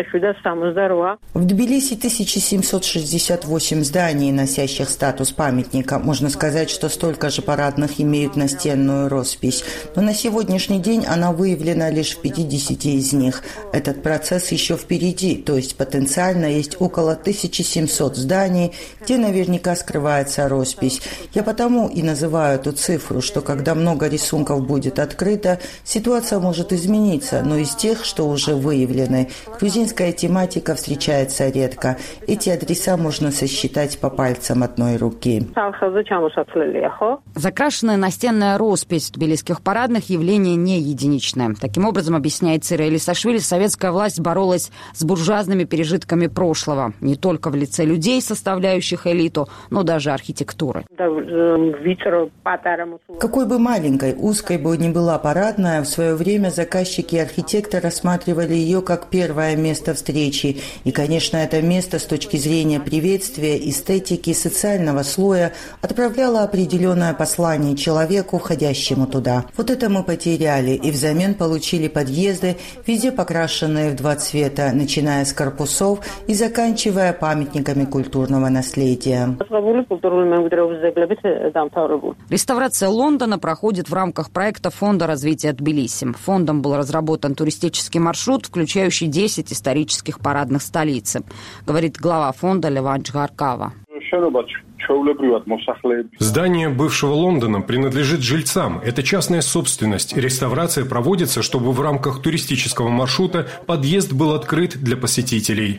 В Тбилиси тысяча семьсот шестьдесят восемь зданий, носящих статус памятника. Можно сказать, что столько же парадных имеют настенную роспись. Но на сегодняшний день она выявлена лишь в пятидесяти из них. Этот процесс еще впереди, то есть потенциально есть около тысячи семисот зданий, где наверняка скрывается роспись. Я потому и называю эту цифру, что когда много рисунков будет открыто, ситуация может измениться, но из тех, что уже выявлены, грузинская тематика встречается редко. Эти адреса можно сосчитать по пальцам одной руки. Закрашенная настенная роспись в тбилисских парадных явление не единичное. Таким образом, объясняет Цири Элисашвили, советская власть боролась с буржуазными пережитками прошлого, не только в лице людей, составляющих элиту, но даже архитектуры. Какой бы маленькой, узкой бы ни была парадная, в свое время заказчики и архитекторы рассматривали ее как первое место встречи. И, конечно, это место с точки зрения приветствия, эстетики, социального слоя отправляло определенное послание человеку, входящему туда. Вот это мы потеряли, и взамен получили подъезды, везде покрашенные в два цвета, начиная с корпусов и заканчивая памятниками культурного наследия. Реставрация Лондона проходит в рамках проекта Фонда развития Тбилиси. Фондом был разработан туристический маршрут, включающий десять исторических парадных столицы, говорит глава фонда Леван Джгаркава. Здание бывшего Лондона принадлежит жильцам. Это частная собственность. Реставрация проводится, чтобы в рамках туристического маршрута подъезд был открыт для посетителей.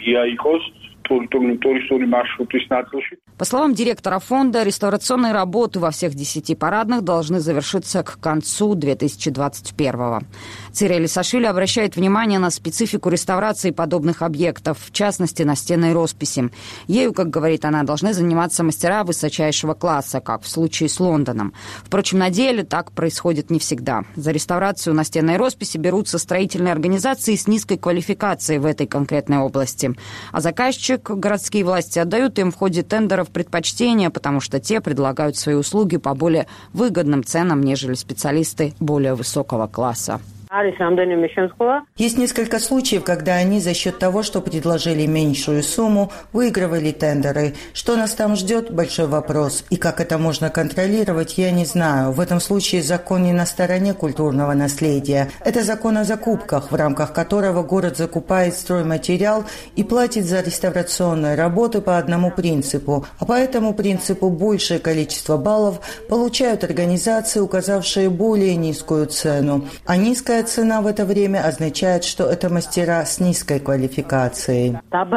По словам директора фонда, реставрационные работы во всех десяти парадных должны завершиться к концу две тысячи двадцать первого. Цири Элисашвили обращает внимание на специфику реставрации подобных объектов, в частности, настенной росписи. Ею, как говорит она, должны заниматься мастера высочайшего класса, как в случае с Лондоном. Впрочем, на деле так происходит не всегда. За реставрацию настенной росписи берутся строительные организации с низкой квалификацией в этой конкретной области. А заказчик городские власти отдают им в ходе тендеров предпочтение, потому что те предлагают свои услуги по более выгодным ценам, нежели специалисты более высокого класса. Есть несколько случаев, когда они за счет того, что предложили меньшую сумму, выигрывали тендеры. Что нас там ждет – большой вопрос. И как это можно контролировать, я не знаю. В этом случае закон не на стороне культурного наследия. Это закон о закупках, в рамках которого город закупает стройматериал и платит за реставрационные работы по одному принципу. А по этому принципу большее количество баллов получают организации, указавшие более низкую цену. А низкая цена в это время означает, что это мастера с низкой квалификацией.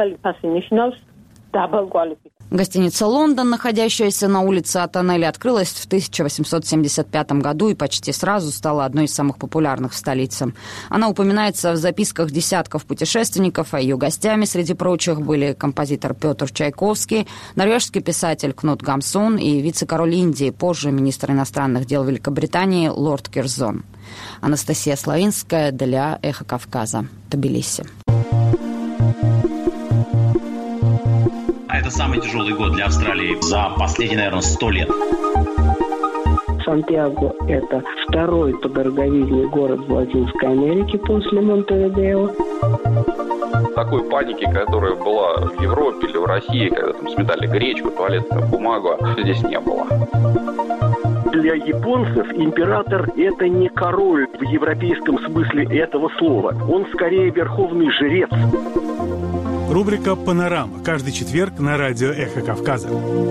Гостиница «Лондон», находящаяся на улице Атоннелли, открылась в тысяча восемьсот семьдесят пятом году и почти сразу стала одной из самых популярных в столице. Она упоминается в записках десятков путешественников, а ее гостями, среди прочих, были композитор Петр Чайковский, норвежский писатель Кнут Гамсун и вице-король Индии, позже министр иностранных дел Великобритании лорд Кирзон. Анастасия Славинская для «Эхо Кавказа», Тбилиси. Это самый тяжелый год для Австралии за последние, наверное, сто лет. Сантьяго – это второй по дороговизне город в Латинской Америке после Монтевидео. такой паники, которая была в Европе или в России, когда там сметали гречку, туалетную бумагу, здесь не было. Для японцев император – это не король в европейском смысле этого слова. Он скорее верховный жрец. Рубрика «Панорама». Каждый четверг на радио «Эхо Кавказа».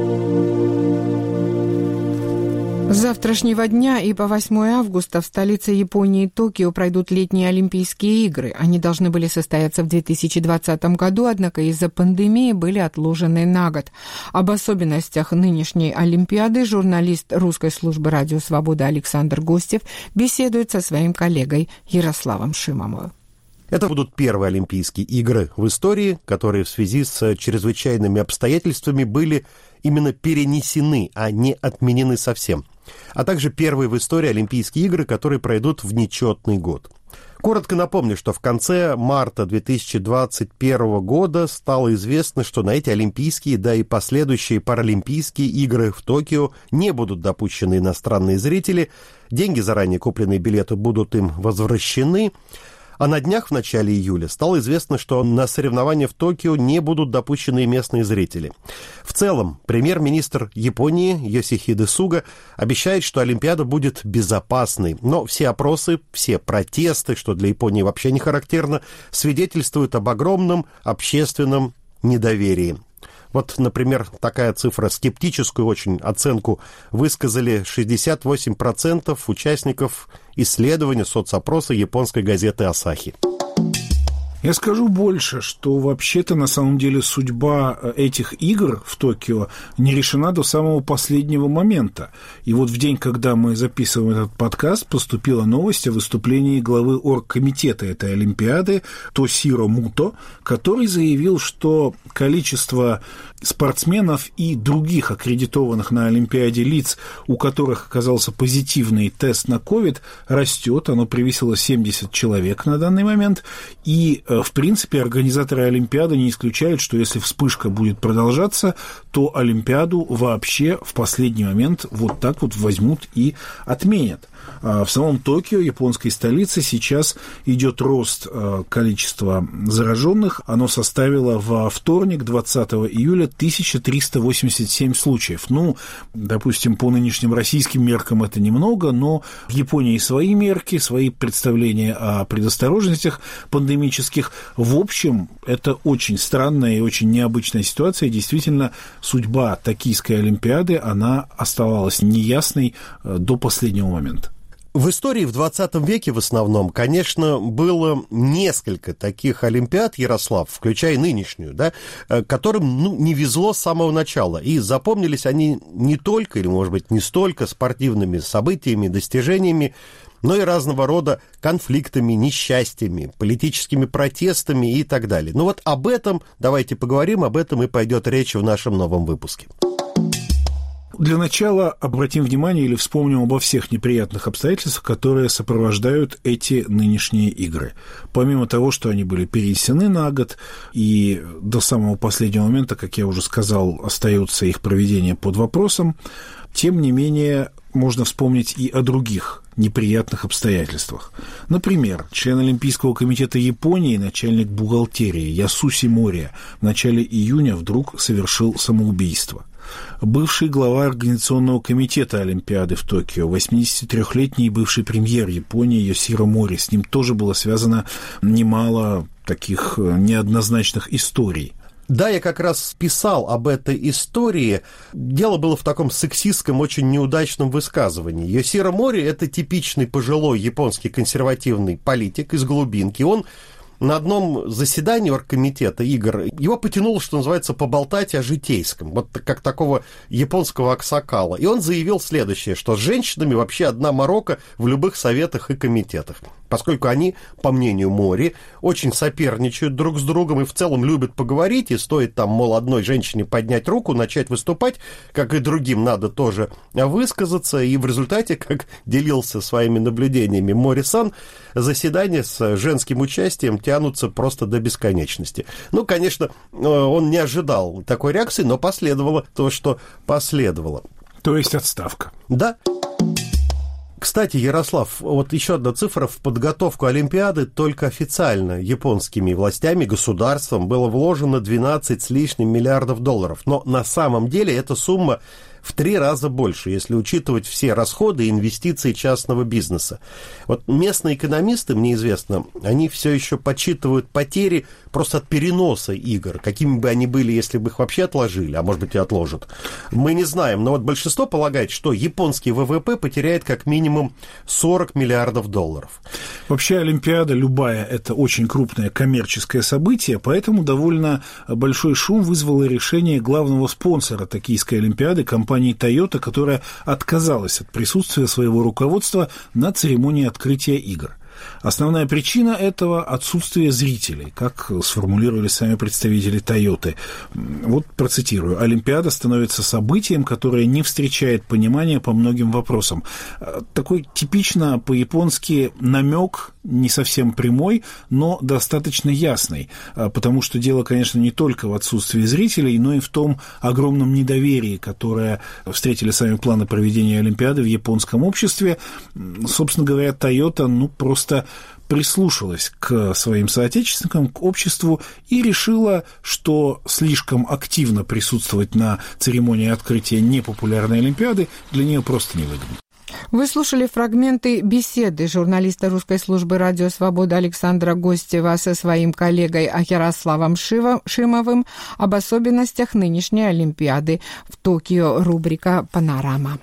С завтрашнего дня и по восьмое августа в столице Японии Токио пройдут летние Олимпийские игры. Они должны были состояться в две тысячи двадцатом году, однако из-за пандемии были отложены на год. Об особенностях нынешней Олимпиады журналист русской службы «Радио Свобода» Александр Гостев беседует со своим коллегой Ярославом Шимомовым. Это будут первые Олимпийские игры в истории, которые в связи с чрезвычайными обстоятельствами были именно перенесены, а не отменены совсем. А также первые в истории Олимпийские игры, которые пройдут в нечетный год. Коротко напомню, что в конце марта две тысячи двадцать первого года стало известно, что на эти Олимпийские, да и последующие Паралимпийские игры в Токио не будут допущены иностранные зрители, деньги, заранее купленные билеты, будут им возвращены. А на днях, в начале июля, стало известно, что на соревнования в Токио не будут допущены местные зрители. В целом, премьер-министр Японии Йосихиде Суга обещает, что Олимпиада будет безопасной. Но все опросы, все протесты, что для Японии вообще не характерно, свидетельствуют об огромном общественном недоверии. Вот, например, такая цифра, скептическую очень оценку высказали шестьдесят восемь процентов участников исследования соцопроса японской газеты «Асахи». Я скажу больше, что вообще-то на самом деле судьба этих игр в Токио не решена до самого последнего момента. И вот в день, когда мы записываем этот подкаст, поступила новость о выступлении главы оргкомитета этой Олимпиады Тосиро Муто, который заявил, что количество спортсменов и других аккредитованных на Олимпиаде лиц, у которых оказался позитивный тест на ковид, растет. Оно превысило семьдесят человек на данный момент. И в принципе, организаторы Олимпиады не исключают, что если вспышка будет продолжаться, то Олимпиаду вообще в последний момент вот так вот возьмут и отменят. В самом Токио, японской столице, сейчас идет рост количества зараженных. Оно составило во вторник, двадцатого июля, тысяча триста восемьдесят семь случаев. Ну, допустим, по нынешним российским меркам это немного, но в Японии свои мерки, свои представления о предосторожностях пандемических. В общем, это очень странная и очень необычная ситуация. Действительно, судьба Токийской Олимпиады, она оставалась неясной до последнего момента. В истории в двадцатом веке в основном, конечно, было несколько таких Олимпиад, Ярослав, включая нынешнюю, да, которым ну, не везло с самого начала. И запомнились они не только, или, может быть, не столько спортивными событиями, достижениями, но и разного рода конфликтами, несчастьями, политическими протестами и так далее. Ну вот об этом давайте поговорим, об этом и пойдет речь в нашем новом выпуске. Для начала обратим внимание или вспомним обо всех неприятных обстоятельствах, которые сопровождают эти нынешние игры. Помимо того, что они были перенесены на год, и до самого последнего момента, как я уже сказал, остается их проведение под вопросом, тем не менее можно вспомнить и о других неприятных обстоятельствах. Например, член Олимпийского комитета Японии, начальник бухгалтерии Ясуси Мория в начале июня вдруг совершил самоубийство. Бывший глава Организационного комитета Олимпиады в Токио, восьмидесятитрёхлетний бывший премьер Японии Йосихиро Мори, с ним тоже было связано немало таких неоднозначных историй. Да, я как раз писал об этой истории. Дело было в таком сексистском, очень неудачном высказывании. Йосихиро Мори – это типичный пожилой японский консервативный политик из глубинки. Он на одном заседании оргкомитета игр его потянуло, что называется, поболтать о житейском, вот как такого японского аксакала. И он заявил следующее, что с женщинами вообще одна морока в любых советах и комитетах, поскольку они, по мнению Мори, очень соперничают друг с другом и в целом любят поговорить, и стоит там, мол, одной женщине поднять руку, начать выступать, как и другим надо тоже высказаться, и в результате, как делился своими наблюдениями Мори-сан, заседания с женским участием тянутся просто до бесконечности. Ну, конечно, он не ожидал такой реакции, но последовало то, что последовало. То есть отставка. Да. Кстати, Ярослав, вот еще одна цифра. В подготовку Олимпиады только официально японскими властями, государством было вложено двенадцать с лишним миллиардов долларов. Но на самом деле эта сумма в три раза больше, если учитывать все расходы и инвестиции частного бизнеса. Вот местные экономисты, мне известно, они все еще подсчитывают потери просто от переноса игр, какими бы они были, если бы их вообще отложили, а может быть и отложат. Мы не знаем, но вот большинство полагает, что японский ВВП потеряет как минимум сорок миллиардов долларов. Вообще Олимпиада любая – это очень крупное коммерческое событие, поэтому довольно большой шум вызвало решение главного спонсора токийской Олимпиады, компании Toyota, которая отказалась от присутствия своего руководства на церемонии открытия игр. Основная причина этого – отсутствие зрителей, как сформулировали сами представители Toyota. Вот процитирую. «Олимпиада становится событием, которое не встречает понимания по многим вопросам». Такой типично по-японски намек, не совсем прямой, но достаточно ясный, потому что дело, конечно, не только в отсутствии зрителей, но и в том огромном недоверии, которое встретили сами планы проведения Олимпиады в японском обществе. Собственно говоря, Toyota, ну, просто прислушалась к своим соотечественникам, к обществу и решила, что слишком активно присутствовать на церемонии открытия непопулярной Олимпиады для нее просто невыгодно. Вы слушали фрагменты беседы журналиста русской службы «Радио Свобода» Александра Гостева со своим коллегой Ярославом Шимовым об особенностях нынешней Олимпиады в Токио. Рубрика «Панорама».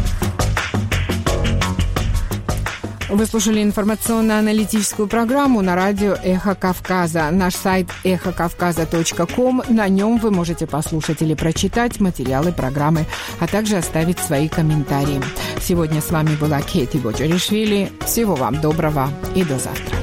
Вы слушали информационно-аналитическую программу на радио «Эхо Кавказа». Наш сайт эхо кавказа точка ком. На нем вы можете послушать или прочитать материалы программы, а также оставить свои комментарии. Сегодня с вами была Кейти Боджаришвили. Всего вам доброго и до завтра.